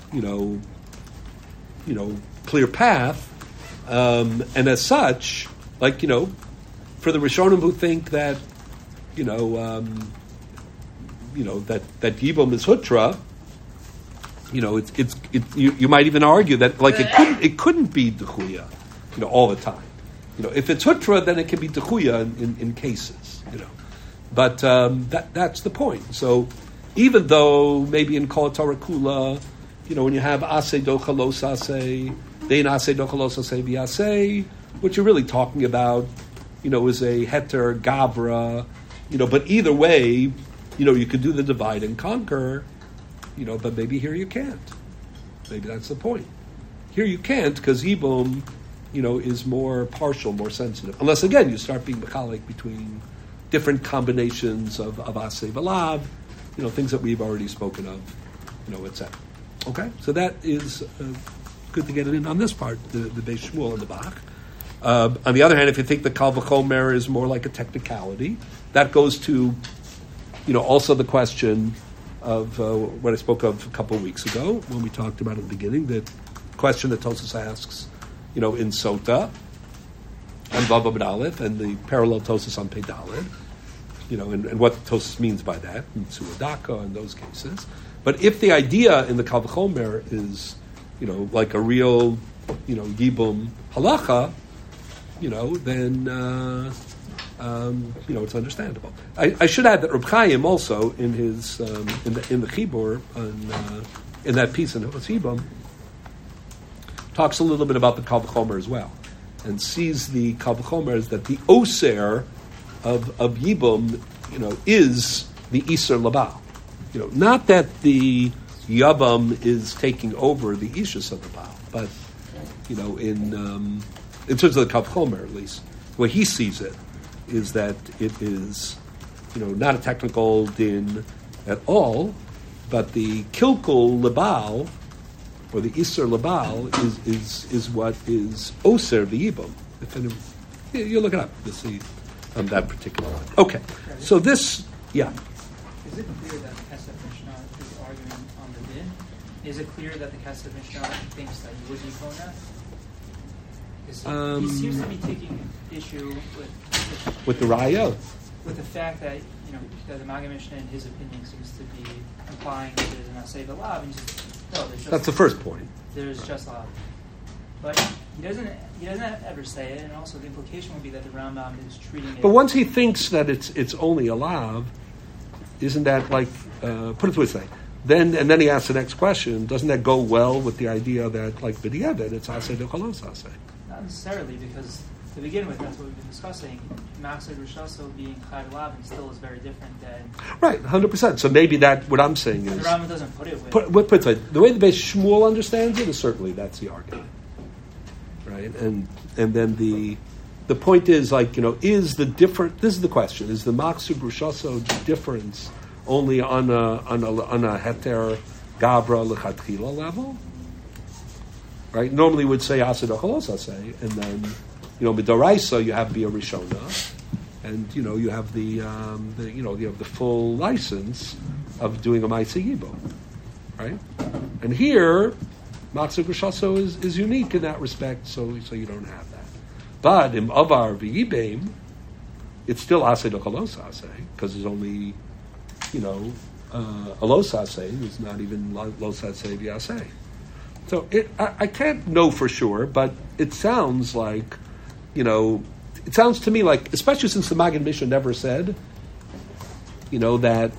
clear path, and as such, like, for the Rishonim who think that, that Yibum is Hutra, you might even argue that like it couldn't be Dechuya, all the time. If it's Hutra, then it can be Dechuya in cases, But that's the point. So even though maybe in Kol Torah Kula, when you have Aseh Dochalos Aseh, Dein Aseh Dochalos Aseh B'Aseh, what you're really talking about, is a Heter Gavra, but either way, you could do the divide and conquer, but maybe here you can't. Maybe that's the point. Here you can't because Yibum, is more partial, more sensitive. Unless, again, you start being mechalik between different combinations of Aseh V'Lav, things that we've already spoken of, etc. Okay? So that is good to get it in on this part, the Beis Shmuel and the Bach. On the other hand, if you think the Kal V'chomer is more like a technicality, that goes to, also the question of what I spoke of a couple of weeks ago when we talked about at the beginning, the question that Tosfos asks, in Sota, on Vav Amud Aleph and the parallel Tosas on Pei Daled, and what Tosas means by that, Mitzuadaka in those cases. But if the idea in the Kal V'chomer is, like a real, Yibum halacha, then it's understandable. I should add that Reb Chaim also in his in the Chibur in that piece in Hilchos Yibum talks a little bit about the Kal V'chomer as well, and sees the Kal V'chomer as that the Oser of Yibum, is the Iser Labal. Not that the Yabam is taking over the Ishus of the Baal, but in terms of the Kal V'chomer at least, the way he sees it is that it is, not a technical din at all, but the Kilkul Labal, or the Iser Labal, is what is Oser V'Yibam. You look it up, you'll see that particular one. Okay, so this, yeah. Is it clear that the Kesef Mishnah is arguing on the din? Is it clear that the Kesef Mishnah thinks that you would be Kona? He seems to be taking issue with the Raya, with the fact that that the Maggid Mishnah, in his opinion, seems to be implying that there's an Asay B'Lav, and that's the first point. There's just Lav, but he doesn't ever say it, and also the implication would be that the Rambam is treating it. But once he thinks that it's only a Lav, isn't that like put it this way? Then he asks the next question: doesn't that go well with the idea that like B'diavad it's Asay D'Cholos Asay? Not necessarily, because to begin with, that's what we've been discussing. Maxid Rishaso being Chai Lavin still is very different than... Right, 100%. So maybe that, what I'm saying is... The Rambam doesn't put it with... The way the Beis Shmuel understands it is certainly that's the argument. Right? And then the point is, is the different... This is the question. Is the Maxid Rishaso difference only on a Heter Gavra L'Chatchila level? Right? Normally would say Asad Achalos Asay, and then, Midoraisa you have Bia Rishona, and you have you have the full license of doing a Ma'aseh Yibum, right? And here, Matzah Grishaso is unique in that respect, so you don't have that. But in Avar V'Yibim, it's still Asay Achalos Asay, because there's only, Alos Asay, it's not even Los Asay V'Asay. So I can't know for sure, but it sounds like, it sounds to me like, especially since the Maggid Mishnah never said, that,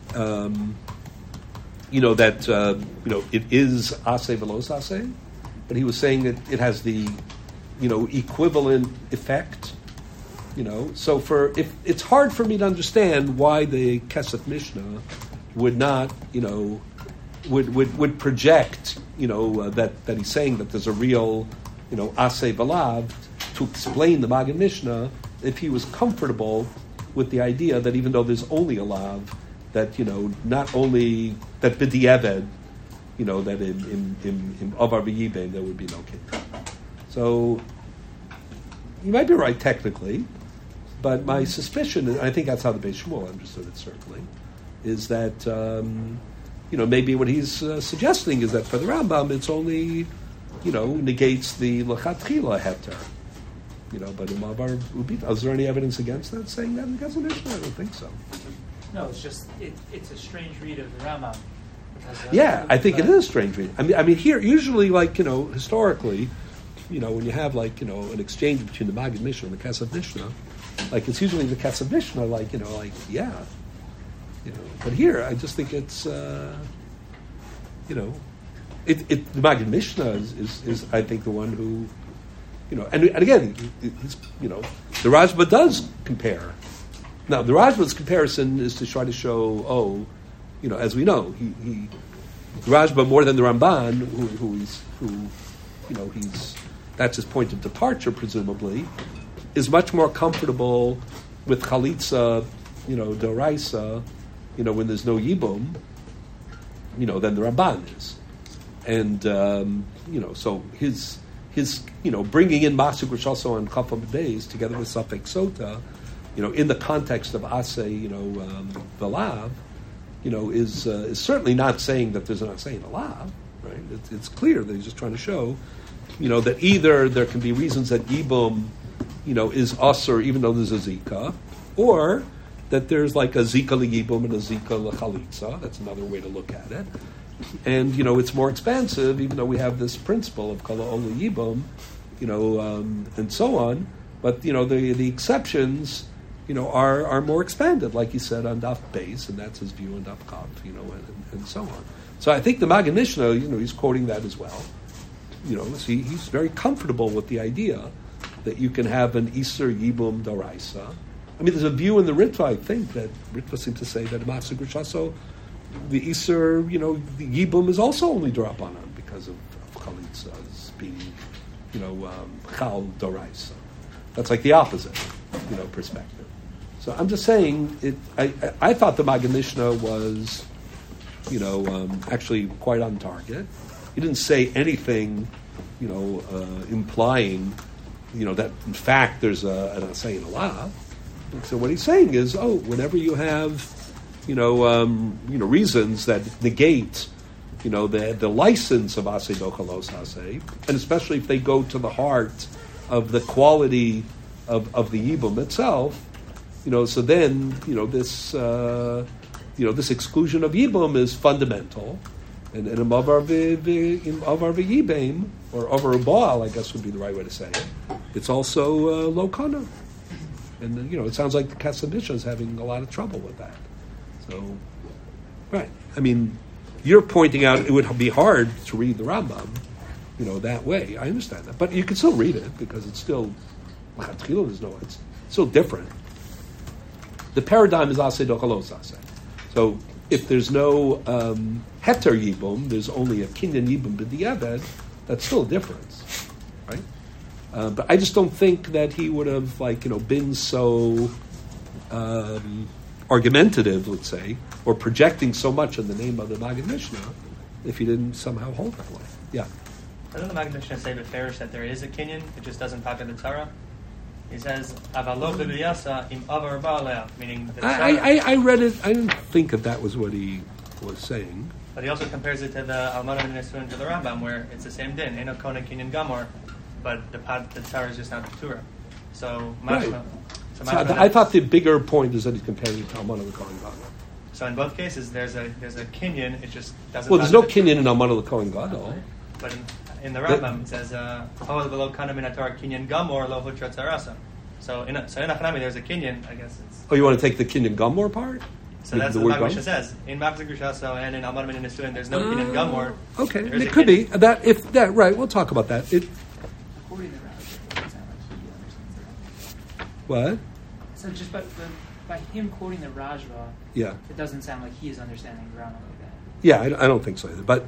it is Asay Velos Asay, but he was saying that it has the, equivalent effect, So if it's hard for me to understand why the Kesef Mishnah would not, would project, that he's saying that there's a real, Asay V'Lav to explain the Maggid Mishnah, if he was comfortable with the idea that even though there's only a Lav, that, not only, that B'di'eved, that in Avar V'Yibim there would be no king. So, you might be right technically, but my suspicion, and I think that's how the Beis Shmuel understood it certainly, is that, maybe what he's suggesting is that for the Rambam, it's only, negates the L'Chatchila Heter. But in Mavar Ubita, is there any evidence against that, saying that in Kesef Mishnah? I don't think so. No, it's just, it's a strange read of the Rambam. Yeah, I think it is a strange read. I mean, here, usually, historically, when you have, an exchange between the Maggid Mishnah and the Kesef Mishnah, it's usually the Kesef Mishnah, yeah. But here, I just think it's, the Maggid Mishnah is I think, the one who, and again, the Rajba does compare. Now, the Rajba's comparison is to try to show, as we know, the Rajba more than the Ramban, he's that's his point of departure, presumably, is much more comfortable with Chalitza, Doraisa, when there's no Yibum, than the Ramban is. And, so his bringing in Masuk Rishaso and Chafam Beis together with Safek Sota, in the context of Asay, V'Lav, is certainly not saying that there's an Asay in a Lav, right? It's clear that he's just trying to show, that either there can be reasons that Yibum, is usher even though there's a zika, or that there's like a zika liyibum and a zika lechalitza. That's another way to look at it. And it's more expansive, even though we have this principle of kala ol liyibum, and so on. But the exceptions, are more expanded, like he said on Daf Beis, and that's his view on Daf Kav, and so on. So I think the Magen Mishnah, he's quoting that as well. He's very comfortable with the idea that you can have an Iser Yibum Daraisa. I mean, there's a view in the Ritva, I think, that Ritva seems to say that Machzir Grushaso, the Iser, the Yibum is also only Darabanan because of Chalitzas being, Chal Daraisa. That's like the opposite, perspective. So I'm just saying, I thought the Magen Mishnah was, actually quite on target. He didn't say anything, implying, that in fact there's an asay in Allah. So what he's saying is, whenever you have, reasons that negate, the license of asay dochalos asay, and especially if they go to the heart of the quality of the yibum itself, so then, this, this exclusion of yibum is fundamental. And in Avar V'Yibam, or Avar Baal, I guess would be the right way to say it, it's also lo kana. And, it sounds like the Kesef Mishnah is having a lot of trouble with that. So, right. I mean, you're pointing out it would be hard to read the Rambam, that way. I understand that. But you can still read it, because it's still, it's still different. The paradigm is asay dochalos asay. So, if there's no heter yibum, there's only a kinyan yibum b'diavad, that's still a difference, right? But I just don't think that he would have, been so argumentative, let's say, or projecting so much in the name of the Magen Mishnah if he didn't somehow hold that way. Yeah. Doesn't the Magen Mishnah say beferish that there is a kinyan, it just doesn't pop in the Torah? He says, "Avalo b'biyasa im avar ba'aleh," meaning the Torah. I read it. I didn't think that was what he was saying. But he also compares it to the Almana B'Nesuin to the Rambam, where it's the same din, Eno Kona Kinyan Gamor, but the Torah is just not the Torah. So, right. I thought the bigger point is that he's comparing it to Almana L'Kohen Gadol. So in both cases, there's a kinyan. It just doesn't. Well, there's no kinyan in Almana L'Kohen Gadol. But in the Rambam, it says, "Hol v'lo kana min haTorah kinyan gamor lo hutra tzarasa." So in Achanami, there's a kinyan. I guess it's. Oh, you want to take the kinyan gamor part? So that's what Magen Mishnah says. In Machzir Grushaso and in Almana B'Nesuin, there's no kinyan gamor. Okay, it could be that. If that right, we'll talk about that. According to Rashi, it doesn't sound like he understands the Rambam. What? So just by him quoting the Rajva, yeah, it doesn't sound like he is understanding the Rambam like that. Yeah, I don't think so either. But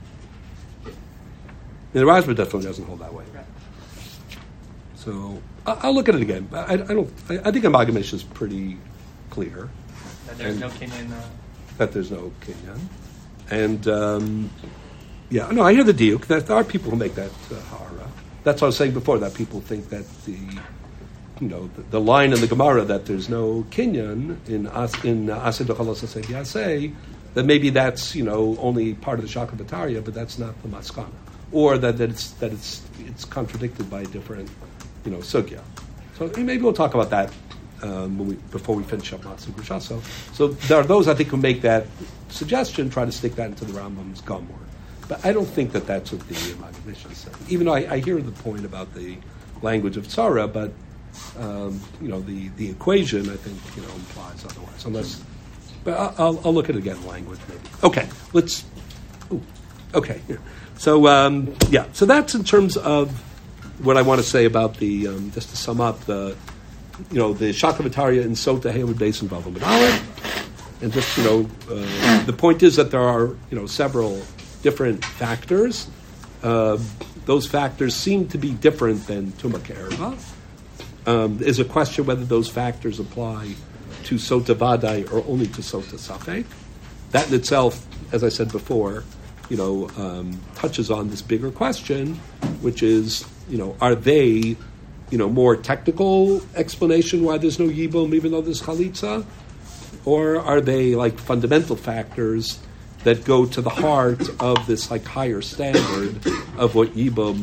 the Rajva definitely doesn't hold that way. Right. So I'll look at it again. I think the Magen Mishnah is pretty clear. That there's no kinyan. That there's no kinyan, and I hear the diuk. That there are people who make that hara. That's what I was saying before. That people think that the line in the Gemara that there's no kinyan in Aseh Dochalos Aseh Yaseh, that maybe that's only part of the Shaka Bataria, but that's not the Maskana, or that it's contradicted by a different sugya. So maybe we'll talk about that before we finish up Machzir Grushaso. So there are those I think who make that suggestion, try to stick that into the Rambam's Gomor. But I don't think that that's what the Magen Mishnah is saying. Even though I hear the point about the language of Tzara, but the equation I think implies otherwise. But I'll look at it again. Language maybe. Okay, let's. Okay, so so that's in terms of what I want to say about the just to sum up the Shaka Bataria in Sota Haywood Basin Bavel Medalet, and just the point is that there are several different factors. Those factors seem to be different than Tuma Ke'erva. There's a question whether those factors apply to Sota Vadai or only to Sota Safek. That in itself, as I said before, touches on this bigger question, which is, are they, more technical explanation why there's no Yibum even though there's Chalitza? Or are they like fundamental factors that go to the heart of this like higher standard of what Yibum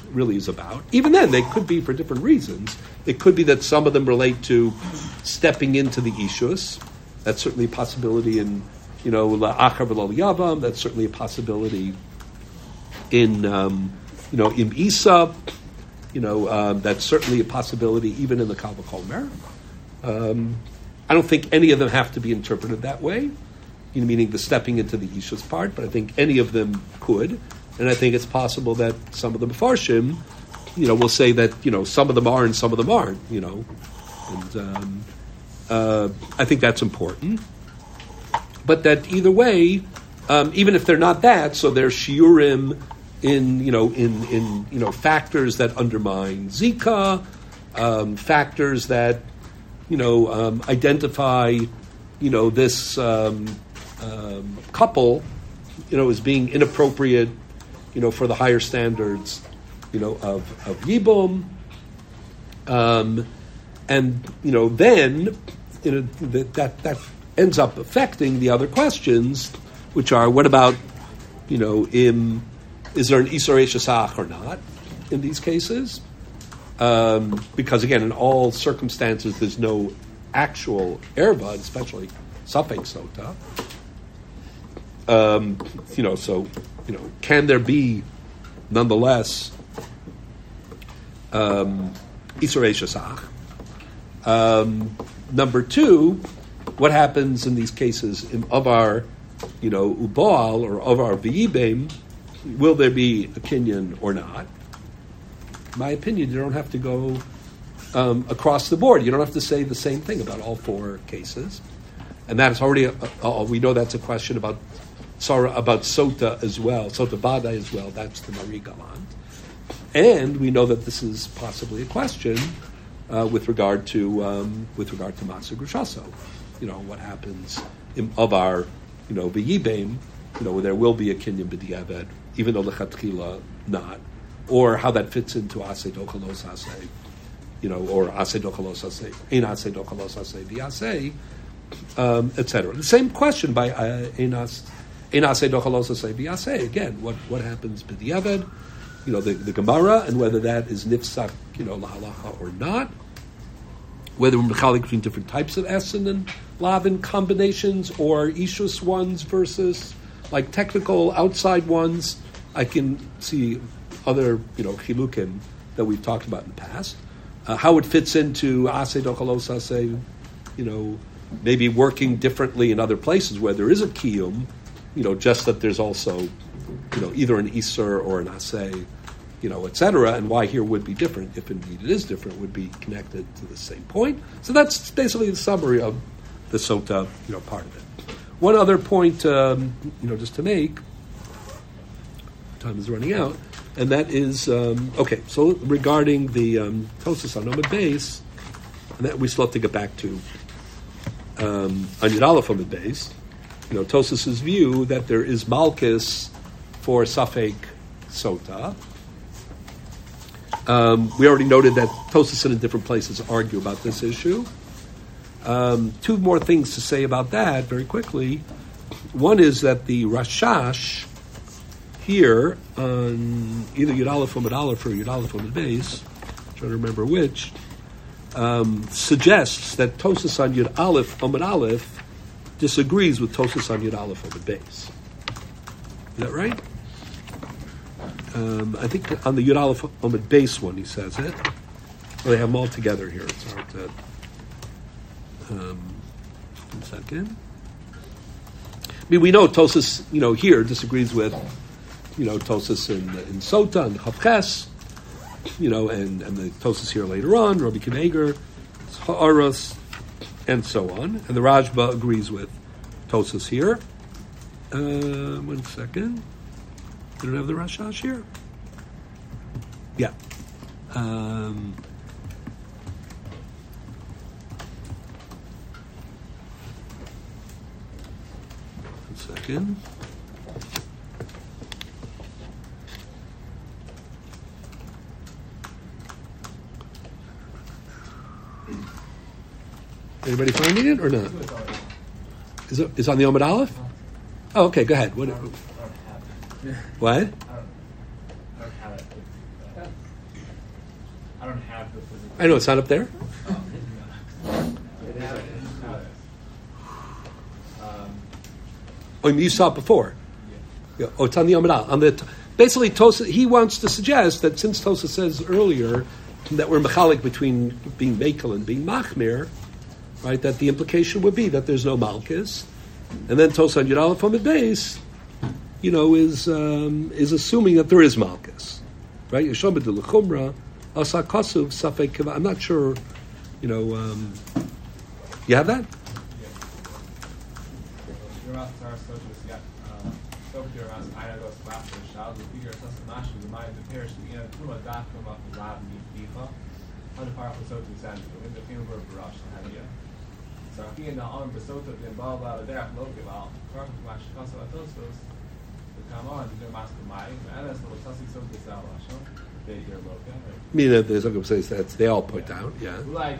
really is about. Even then, they could be for different reasons. It could be that some of them relate to stepping into the Ishus. That's certainly a possibility in, La'achar v'lo yavam. That's certainly a possibility in, in Isa. That's certainly a possibility even in the Kal V'chomer. I don't think any of them have to be interpreted that way, meaning the stepping into the Ishus part, but I think any of them could. And I think it's possible that some of the Mefarshim, will say that, some of them are and some of them aren't, And I think that's important. But that either way, even if they're not that, so they're shiurim in factors that undermine Zika, factors that, identify, this couple, as being inappropriate, for the higher standards, of Yibum. And, then, that ends up affecting the other questions, which are, what about, is there an Isur Shesach or not in these cases? Because, again, in all circumstances, there's no actual erbad, especially Safek Sota. Can there be, nonetheless, Isur Shesach? Number two, what happens in these cases of our, Ubal or of our V'yibim? Will there be a kinyan or not? In my opinion, you don't have to go across the board. You don't have to say the same thing about all four cases. And that's already, we know that's a question about Sota as well, Sota Badai as well. That's the Mari Galant. And we know that this is possibly a question with regard to Matzah Grushaso. What happens of our, V'yibim, there will be a kinyan b'diavad, even though lechatchila not, or how that fits into Aseh Dochalos Aseh, or Aseh Dochalos Aseh, Ein Aseh Dochalos Aseh V'Aseh, etc. The same question by Ein Aseh Dochalos Aseh V'Aseh. Again, what happens b'diavad, the Gemara, and whether that is nifsak, lahalacha or not. Whether we're mechalik between different types of Essen and Lavin combinations, or Ishus ones versus like technical outside ones. I can see other, chilukim that we've talked about in the past. How it fits into Aseh Dochalos Aseh, maybe working differently in other places where there is a kiyum, just that there's also, either an Isur or an Aseh, etc., and why here would be different, if indeed it is different, would be connected to the same point. So that's basically the summary of the Sota, part of it. One other point, just to make, time is running out, and that is, so regarding the Tosas on Omid Beis, and that we still have to get back to on Yud Aleph Omid Beis, Tosas' view that there is Malchus for Safek Sota. We already noted that Tosas in different places argue about this issue. Two more things to say about that very quickly. One is that the Rashash here on either Yud Aleph Omid Aleph or Yud Aleph Omid Beis, trying to remember which, suggests that Tosas on Yud Aleph Omid Aleph disagrees with Tosas on Yud Aleph Omid Beis. Is that right? I think on the Yud Aleph Omid Beis one he says it. Well, they have them all together here. It's hard to... 1 second. I mean, we know Tosas, here disagrees with, Tosas in Sota and Chavches, and the Tosas here later on, Rabbi Kineger, Ha'aras, and so on. And the Rajba agrees with Tosas here. 1 second. We don't have the Rashash here? Yeah. 1 second. Anybody finding it or not? Is it on the Omid Aleph? Oh, okay. Go ahead. What? I don't have it. What? I don't have it I don't have the physical. I know it's not up there. Oh, you saw it before. Yeah. Oh, it's on the Amud Aleph. Basically, Tosfos, he wants to suggest that since Tosfos says earlier that we're mechalik between being mekel and being machmir, right? That the implication would be that there's no malchus, and then Tosfos on Yud Aleph on the base, is assuming that there is malchus, right? Yeshom b'dil l'chumra asa kasuv safek kiva. I'm not sure, you have that? There's a says that they all point out, yeah.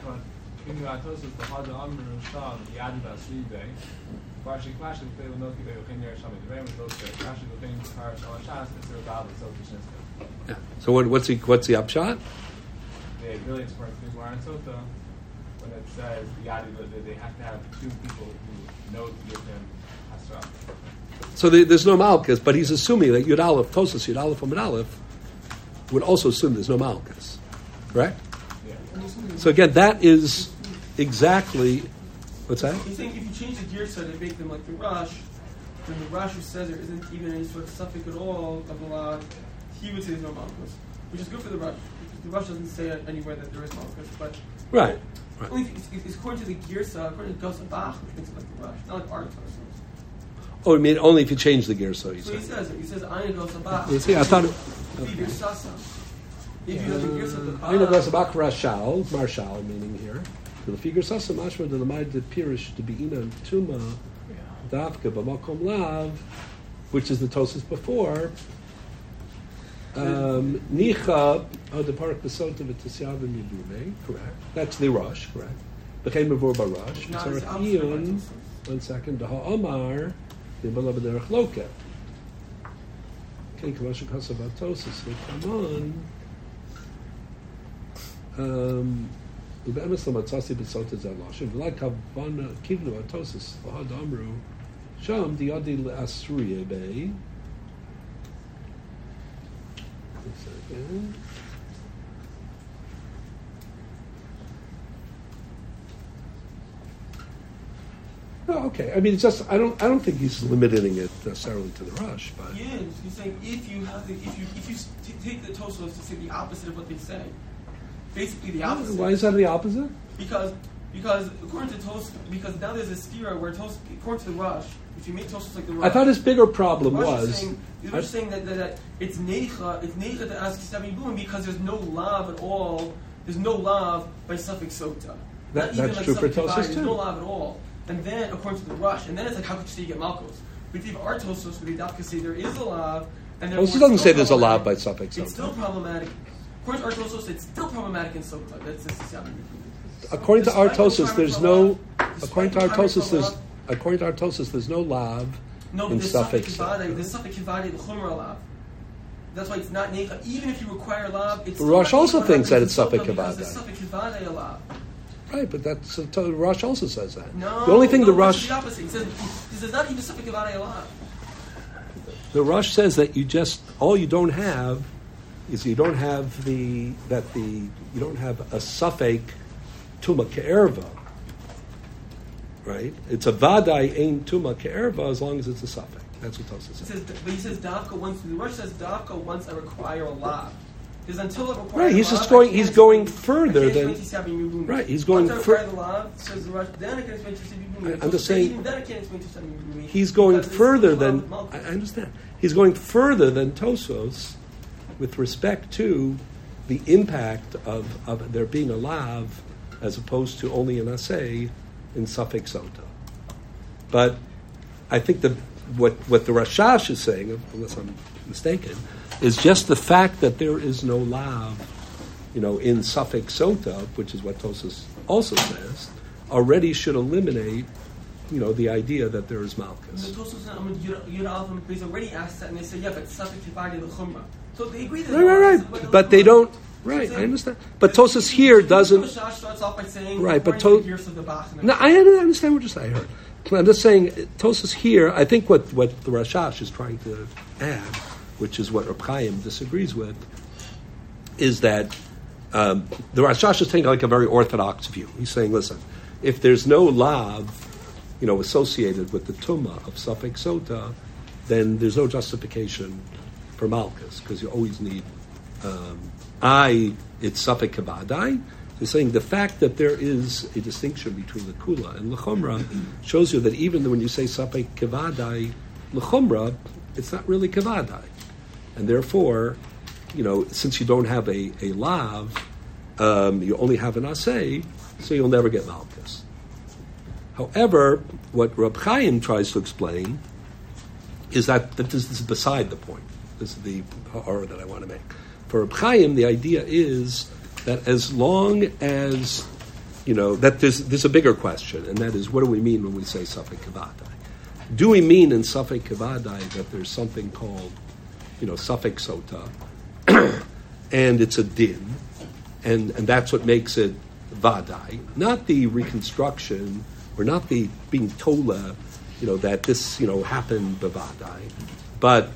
Yeah. So what's the upshot? When it says they have to have two people who know to give him hasra. So there's no malchus, but he's assuming that Yud Aleph, Tosfos Yud Aleph Amud Aleph would also assume there's no malchus, correct? Yeah. So again, that is exactly what's that? He's saying if you change the gear set and make them like the Rush, then the Rush who says there isn't even any sort of suffix at all of the law, he would say there's no malchus, which is good for the Rush because the Rush doesn't say anywhere that there is malchus, but Right. only it's according to the gear set, according to Gosa Bach, who thinks like the Rush, not like our Tosfos. Oh, I mean only if you change the gear. So He says Ayin Gosa Bach. You see, I thought. Figure Sasa. If you have the gear set, the Ayin Gosa Bach Rashal, Marshal, meaning here. The figure Sasa Mashma the Lamai de Pirish to be Inan Tuma Davka B'Makom Lav, which is the Tosfos before. Nicha the Parak Besota V'Tisyav Miduve, correct. That's the Rush, correct. Became Mavur Barash. Tzarech Iyun. 1 second. Daha Omar the Bala B'Derech Loka. Okay, Kavasha Kasav Tosfos. They come on. Ube'emes Lamatzasi B'Sota Zalosh. V'lai Kavana Kivnu Tosfos. V'Had Amru. Sham Diadi L'Asriya Bei. 1 second. Oh, okay. I mean, it's just I don't think he's limiting it necessarily to the Rush, but he is. He's saying if you take the Tosfos to say the opposite of what they say, basically the opposite. Why is that the opposite? Because according to Tosfos, because now there's a stira where Tosfos, according to the Rush, if you make Tosfos like the Rush, I thought his bigger problem was saying that it's neicha to ask Seven Yibum because there's no lav at all. There's no lav by suffix sota. That's true for Tosfos too. There's no lav at all. And then, according to the Rush, and then it's like, how could you say you get Malkos? But if you have our Tosfos, where they dafka say there is a lav, and Tosfos doesn't say there's a lav by suffix. It's still problematic. According to our Tosfos, it's still problematic in Sota. That's according to our Tosfos, there's no. According to our Tosfos, there's no lav in suffix. The suffix kivade, the chumra lav. That's why it's not neicha. Even if you require lav, it's. Rush also thinks that it's suffix kivade. The suffix kivade a lav. Right, but that's Rush also says that. No, the only thing the Rush the opposite. He says not even suffix kivade a lav. The Rush says that you don't have you don't have a suffix tuma ke'erva, right? It's a vadai ein tuma ke'erva as long as it's a suffix. That's what Tosfos says. But he says dafka once. The Rush says dafka once I require a lav. Because until it requires right, he's lav, just going. He's going further than. Right, he's going further. The lav, says the Rush, then I can explain to Yibum. I'm just saying. Even then I can't explain to Yibum. He's going further than. I understand. He's going further than Tosfos with respect to the impact of there being a lav as opposed to only an asay in suffix sota. But I think that what the Rashash is saying, unless I'm mistaken, is just the fact that there is no lav, in suffix sota, which is what Tosfos also says, already should eliminate, the idea that there is malchus. The Tosfos Yud Aleph already asked that, and they say, yeah, but suffix kivade the chumra. So they agree that Right. But they don't. Right, I understand. But Tosas here doesn't. Rashash starts off by saying, Right, but No, I understand what you're saying. I'm just saying, Tosas here, I think what the Rashash is trying to add, which is what Reb Chaim disagrees with, is that the Rashash is taking like a very orthodox view. He's saying, listen, if there's no lav, associated with the tumah of Safek Sota, then there's no justification for Malkus, because you always need it's Safek Kavadai. He's saying the fact that there is a distinction between the Kula and L'chumra shows you that even when you say Safek Kavadai L'chumra, it's not really Kavadai. And therefore, since you don't have a lav, you only have an asay, so you'll never get Malkus. However, what Reb Chaim tries to explain is that this is beside the point. This is the horror that I want to make. For Reb Chaim, the idea is that as long as, that there's a bigger question, and that is, what do we mean when we say Safek Kavadai? Do we mean in Safek Kavadai that there's something called, Safek Sota, and it's a din, and that's what makes it Vadai, not the reconstruction, or not the being tola, that this, happened b'vadai, but,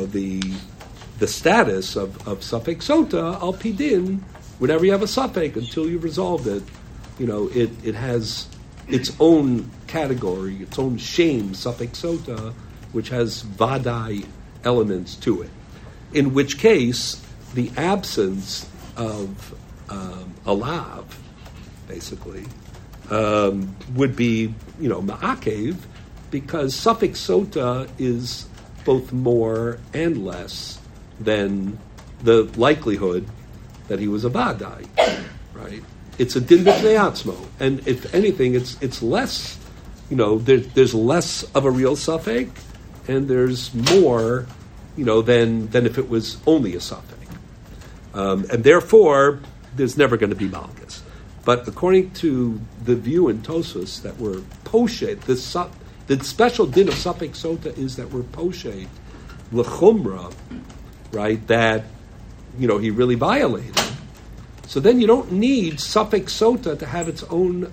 the status of Safek Sota, al pidin, whenever you have a Safek, until you've resolved it, it has its own category, its own shame, Safek Sota, which has Vadai elements to it. In which case, the absence of a lav, basically, would be, ma'akev, because Safek Sota is both more and less than the likelihood that he was a Vadai, right? It's a din b'fnei atzmo, and if anything, it's less, there's less of a real Safek, and there's more, than if it was only a Safek. And therefore, there's never going to be Malkus. But according to the view in Tosfos that we're poshet, the special din of Safek Sota is that we're poshet l'chumra, right? That he really violated. So then you don't need Safek Sota to have its own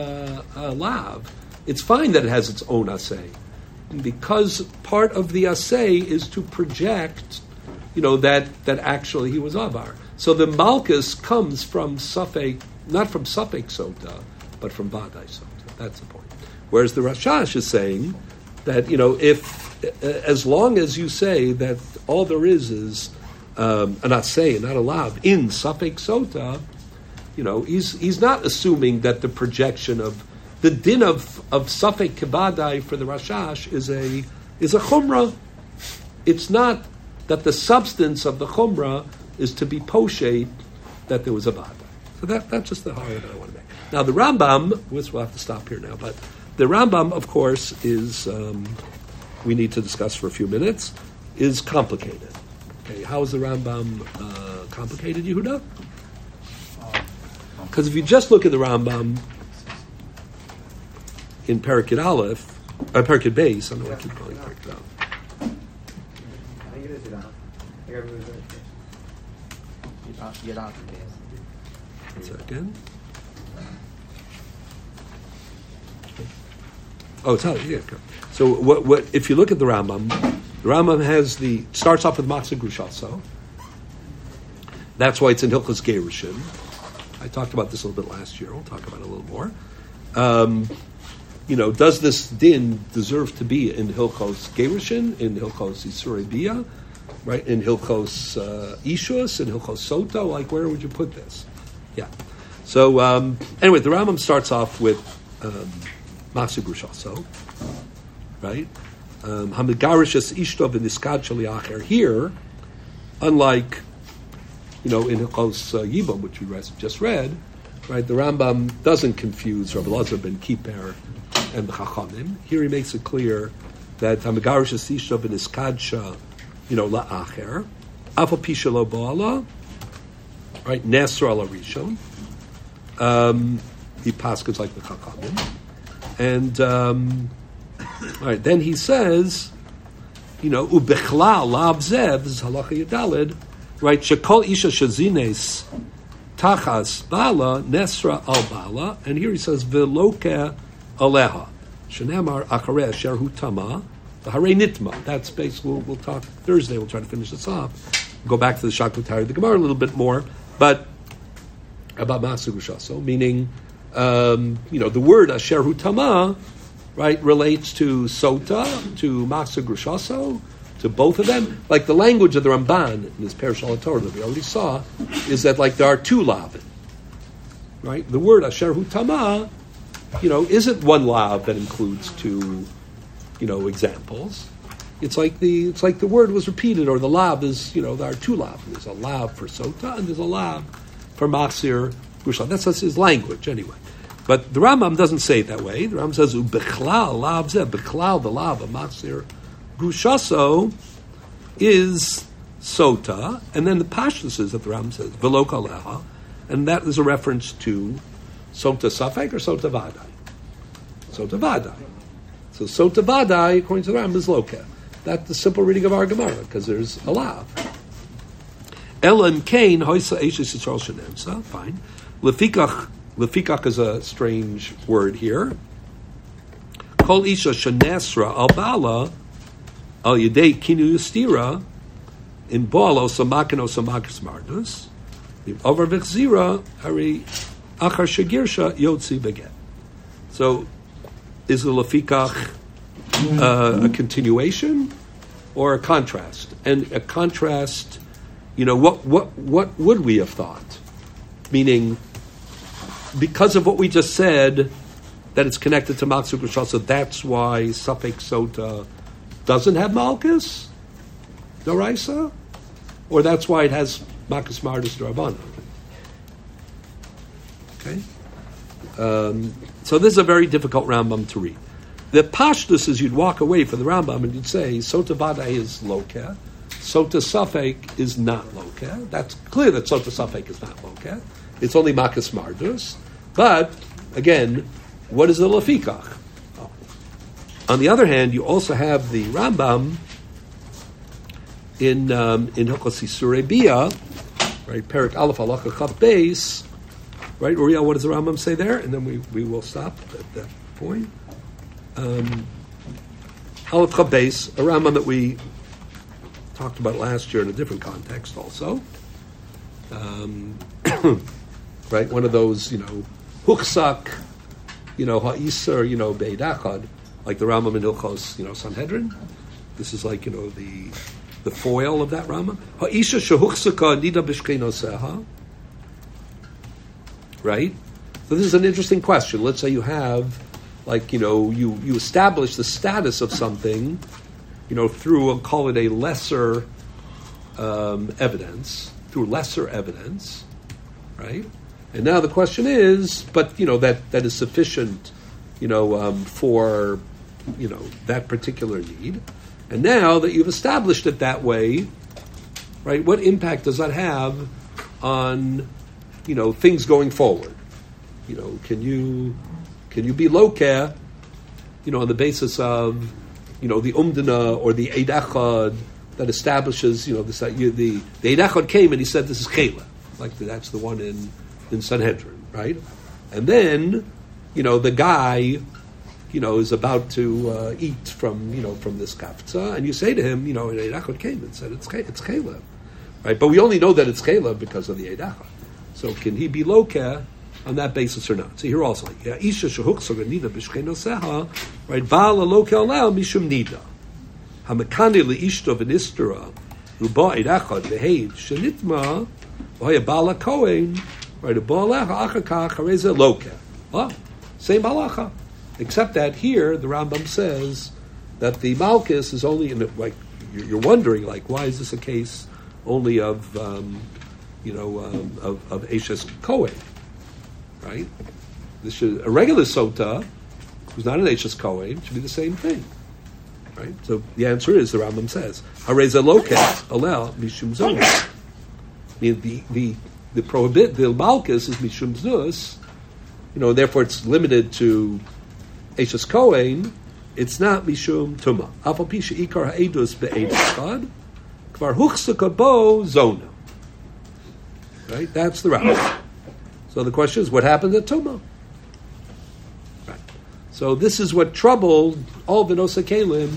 lav. It's fine that it has its own asay, because part of the asay is to project, that actually he was avar. So the Malkus comes from Safek, not from Safek Sota, but from Vadai Sota. That's the point. Whereas the Rashash is saying that, if, as long as you say that all there is an asay, not a lav, in Safek Sota, he's not assuming that the projection of the din of Safek Kavadai for the Rashash is a chumrah. It's not that the substance of the chumrah is to be poshet that there was a Vadai. So that's just the horror that I want to make. Now the Rambam, which we'll have to stop here now, but the Rambam, of course, is, we need to discuss for a few minutes, is complicated. Okay, how is the Rambam complicated, Yehuda? Because if you just look at the Rambam in Parakid Aleph, Parakid Beis, I don't know what I keep calling Parakid Aleph. One second. Oh, it's not. Yeah. So what? If you look at the Rambam has starts off with Matzah Grushaso. That's why it's in Hilchos Gerushin. I talked about this a little bit last year. We'll talk about it a little more. Does this din deserve to be in Hilchos Gerushin, in Hilchos Isurei Bia, right? In Hilchos Ishus, in Hilchos Sota? Like, where would you put this? Yeah. So anyway, the Rambam starts off with Matzah Grushaso, right? Hamigarishas Ishto v'niskad shaliacher. Here, unlike in Hilchos Yibam, which we just read, right? The Rambam doesn't confuse Rav Elazar ben Kippur and the Chachamim. Here he makes it clear that Hamigarishas Ishto v'niskad la'acher, afal pisha lo ba'ala, right? Nesra ala rishon. He paskins like the Chachamim. And all right, then he says ubechlal lav zev, this is halacha yadalid, right? Shekol isha shazines tachas bala nesra al bala, and here he says veloke aleha, shenemar achareh sherhu tama, the hare nitma. That's basically, we'll talk Thursday, we'll try to finish this off. Go back to the Shakutari of the Gemara a little bit more, but about Maser Grushaso, meaning, the word Asher Hu Tama, right, relates to Sota, to Maser Grushaso, to both of them. Like the language of the Ramban in his Perush al Torah that we already saw is that like there are two lavin, right? The word Asher Hu Tama, isn't one lav that includes two, examples. It's like the word was repeated, or the lav is, there are two lav. There's a lav for Sota and there's a lav for Maser Grushaso. That's his language anyway. But the Rambam doesn't say it that way. The Rambam says, "Ubechlal lav zeh," bechlal the lav of Maser Grushaso is Sota, and then the Pashtus is that the Rambam says v'lo kaleha, and that is a reference to Sota Safek or Sota Vadai. Sota Vadai. So Sota Vadai, according to the Rambam, is Lokeh. That's the simple reading of our Gemara, because there's a lav. Elam Kain, Hoisa Eishes Yisrael Shenemsa, fine. Lefikach is a strange word here. Kol Isha Shenesra Al Bala, Al Yedei Kinu Yustira, in Balo Samakino Samakis Mardus, Over Vichzira, Hari Achar Shagirsha Yotzi Beget. So, is the Lefikach a continuation or a contrast? And a contrast, what would we have thought? Meaning, because of what we just said, that it's connected to Maser Grushaso, that's why Safek Sota doesn't have Malchus, Doraisa? Or that's why it has Malchus Mardus D'Rabbanan? Okay? So this is a very difficult Rambam to read. The Pashtus is you'd walk away from the Rambam and you'd say Sota Vadai is Lokeh, Sota Safek is not Lokeh. That's clear that Sota Safek is not Lokeh. It's only Malchus Mardus. But, again, what is the Lefikach? Oh. On the other hand, you also have the Rambam in Hilchos Isurei Bia, right, Perik Aleph Halacha Chav Beis, right, Uriel, what does the Rambam say there? And then we will stop at that point. Aleph Chav Beis, a Rambam that we talked about last year in a different context also. Right, one of those, Huchsak, Ha'isar, Beid Achad, like the Rambam in Hilchos, Sanhedrin. This is like, the foil of that Rambam. Ha'isha shehuchsaka nida b'shkeinoseha. Right? So this is an interesting question. Let's say you have, you establish the status of something, through, I'll call it a lesser evidence, right? And now the question is, but that is sufficient, for that particular need. And now that you've established it that way, right? What impact does that have on things going forward? Can you be lokeh, on the basis of the umdana or the Eid Echad that establishes this? The Eid Echad came and he said this is chela, like that's the one in Sanhedrin, right? And then, the guy, is about to eat from this kafza, and you say to him, Eid Echad came and said it's chela, right? But we only know that it's chela because of the Eid Echad. So can he be lokeh on that basis or not? So here also, Isha shehuchsog nida b'shkeinoseha, right? Ba'ala lokeh alel mishum nida. Hamakani leishto v'nistera uba Eid Echad v'heid shenitma v'haya ba'ala kohen. Right, well, same halacha, except that here the Rambam says that the Malchus is only in you're wondering why is this a case only of of Eshes Kohen, right? This should a regular Sota who's not an Eshes Kohen should be the same thing, right? So the answer is the Rambam says Hareza Lokeh Alel Mishum Zon. The Malchus is Mishum Zus, therefore it's limited to Eshes Kohen, it's not mishum tuma. Afal pisha ikar ha'edus be'ed echad, kvar huchsaka bo zona. Right? That's the Rambam. So the question is, what happens at tuma? Right. So this is what troubled all the Nosa Kalim.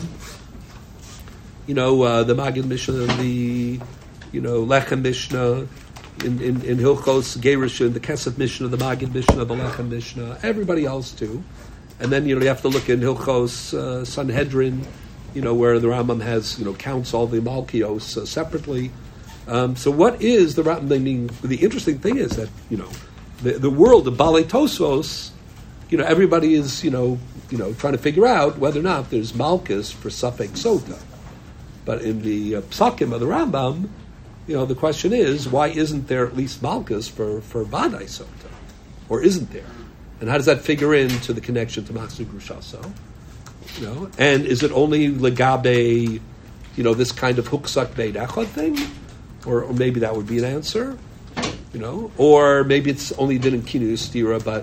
The Magid Mishnah, the Lechem Mishnah, in Hilchos Gerushin, the Kesef Mishnah, the Magid Mishnah, the Lechem Mishnah, everybody else too. And then you have to look in Hilchos Sanhedrin, where the Rambam has counts all the Malkios separately. So what is the Rambam? I mean, the interesting thing is that the world of Balei Tosfos, everybody is trying to figure out whether or not there's Malchus for Safek Sota. But in the Psakim of the Rambam, the question is, why isn't there at least Malchus for Vadai Sota? Or isn't there? And how does that figure into the connection to Machzor Grushaso? And is it only Legabe, this kind of Huksak Beid Echad thing? Or maybe that would be an answer, or maybe it's only did in Kinu Stira, but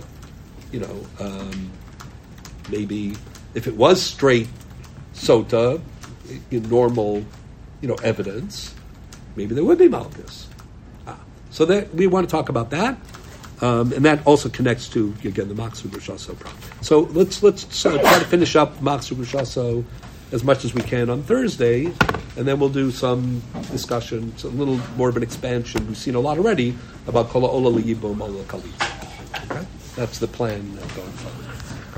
maybe if it was straight Sota, in normal, evidence, maybe there would be Malchus. So that we want to talk about that, and that also connects to again the Machzor Grushaso problem. So let's try to finish up Machzor Grushaso as much as we can on Thursday, and then we'll do some discussion, a little more of an expansion. We've seen a lot already about Kol Ha'ola L'Yibum Ola Kalit. Okay, that's the plan going forward.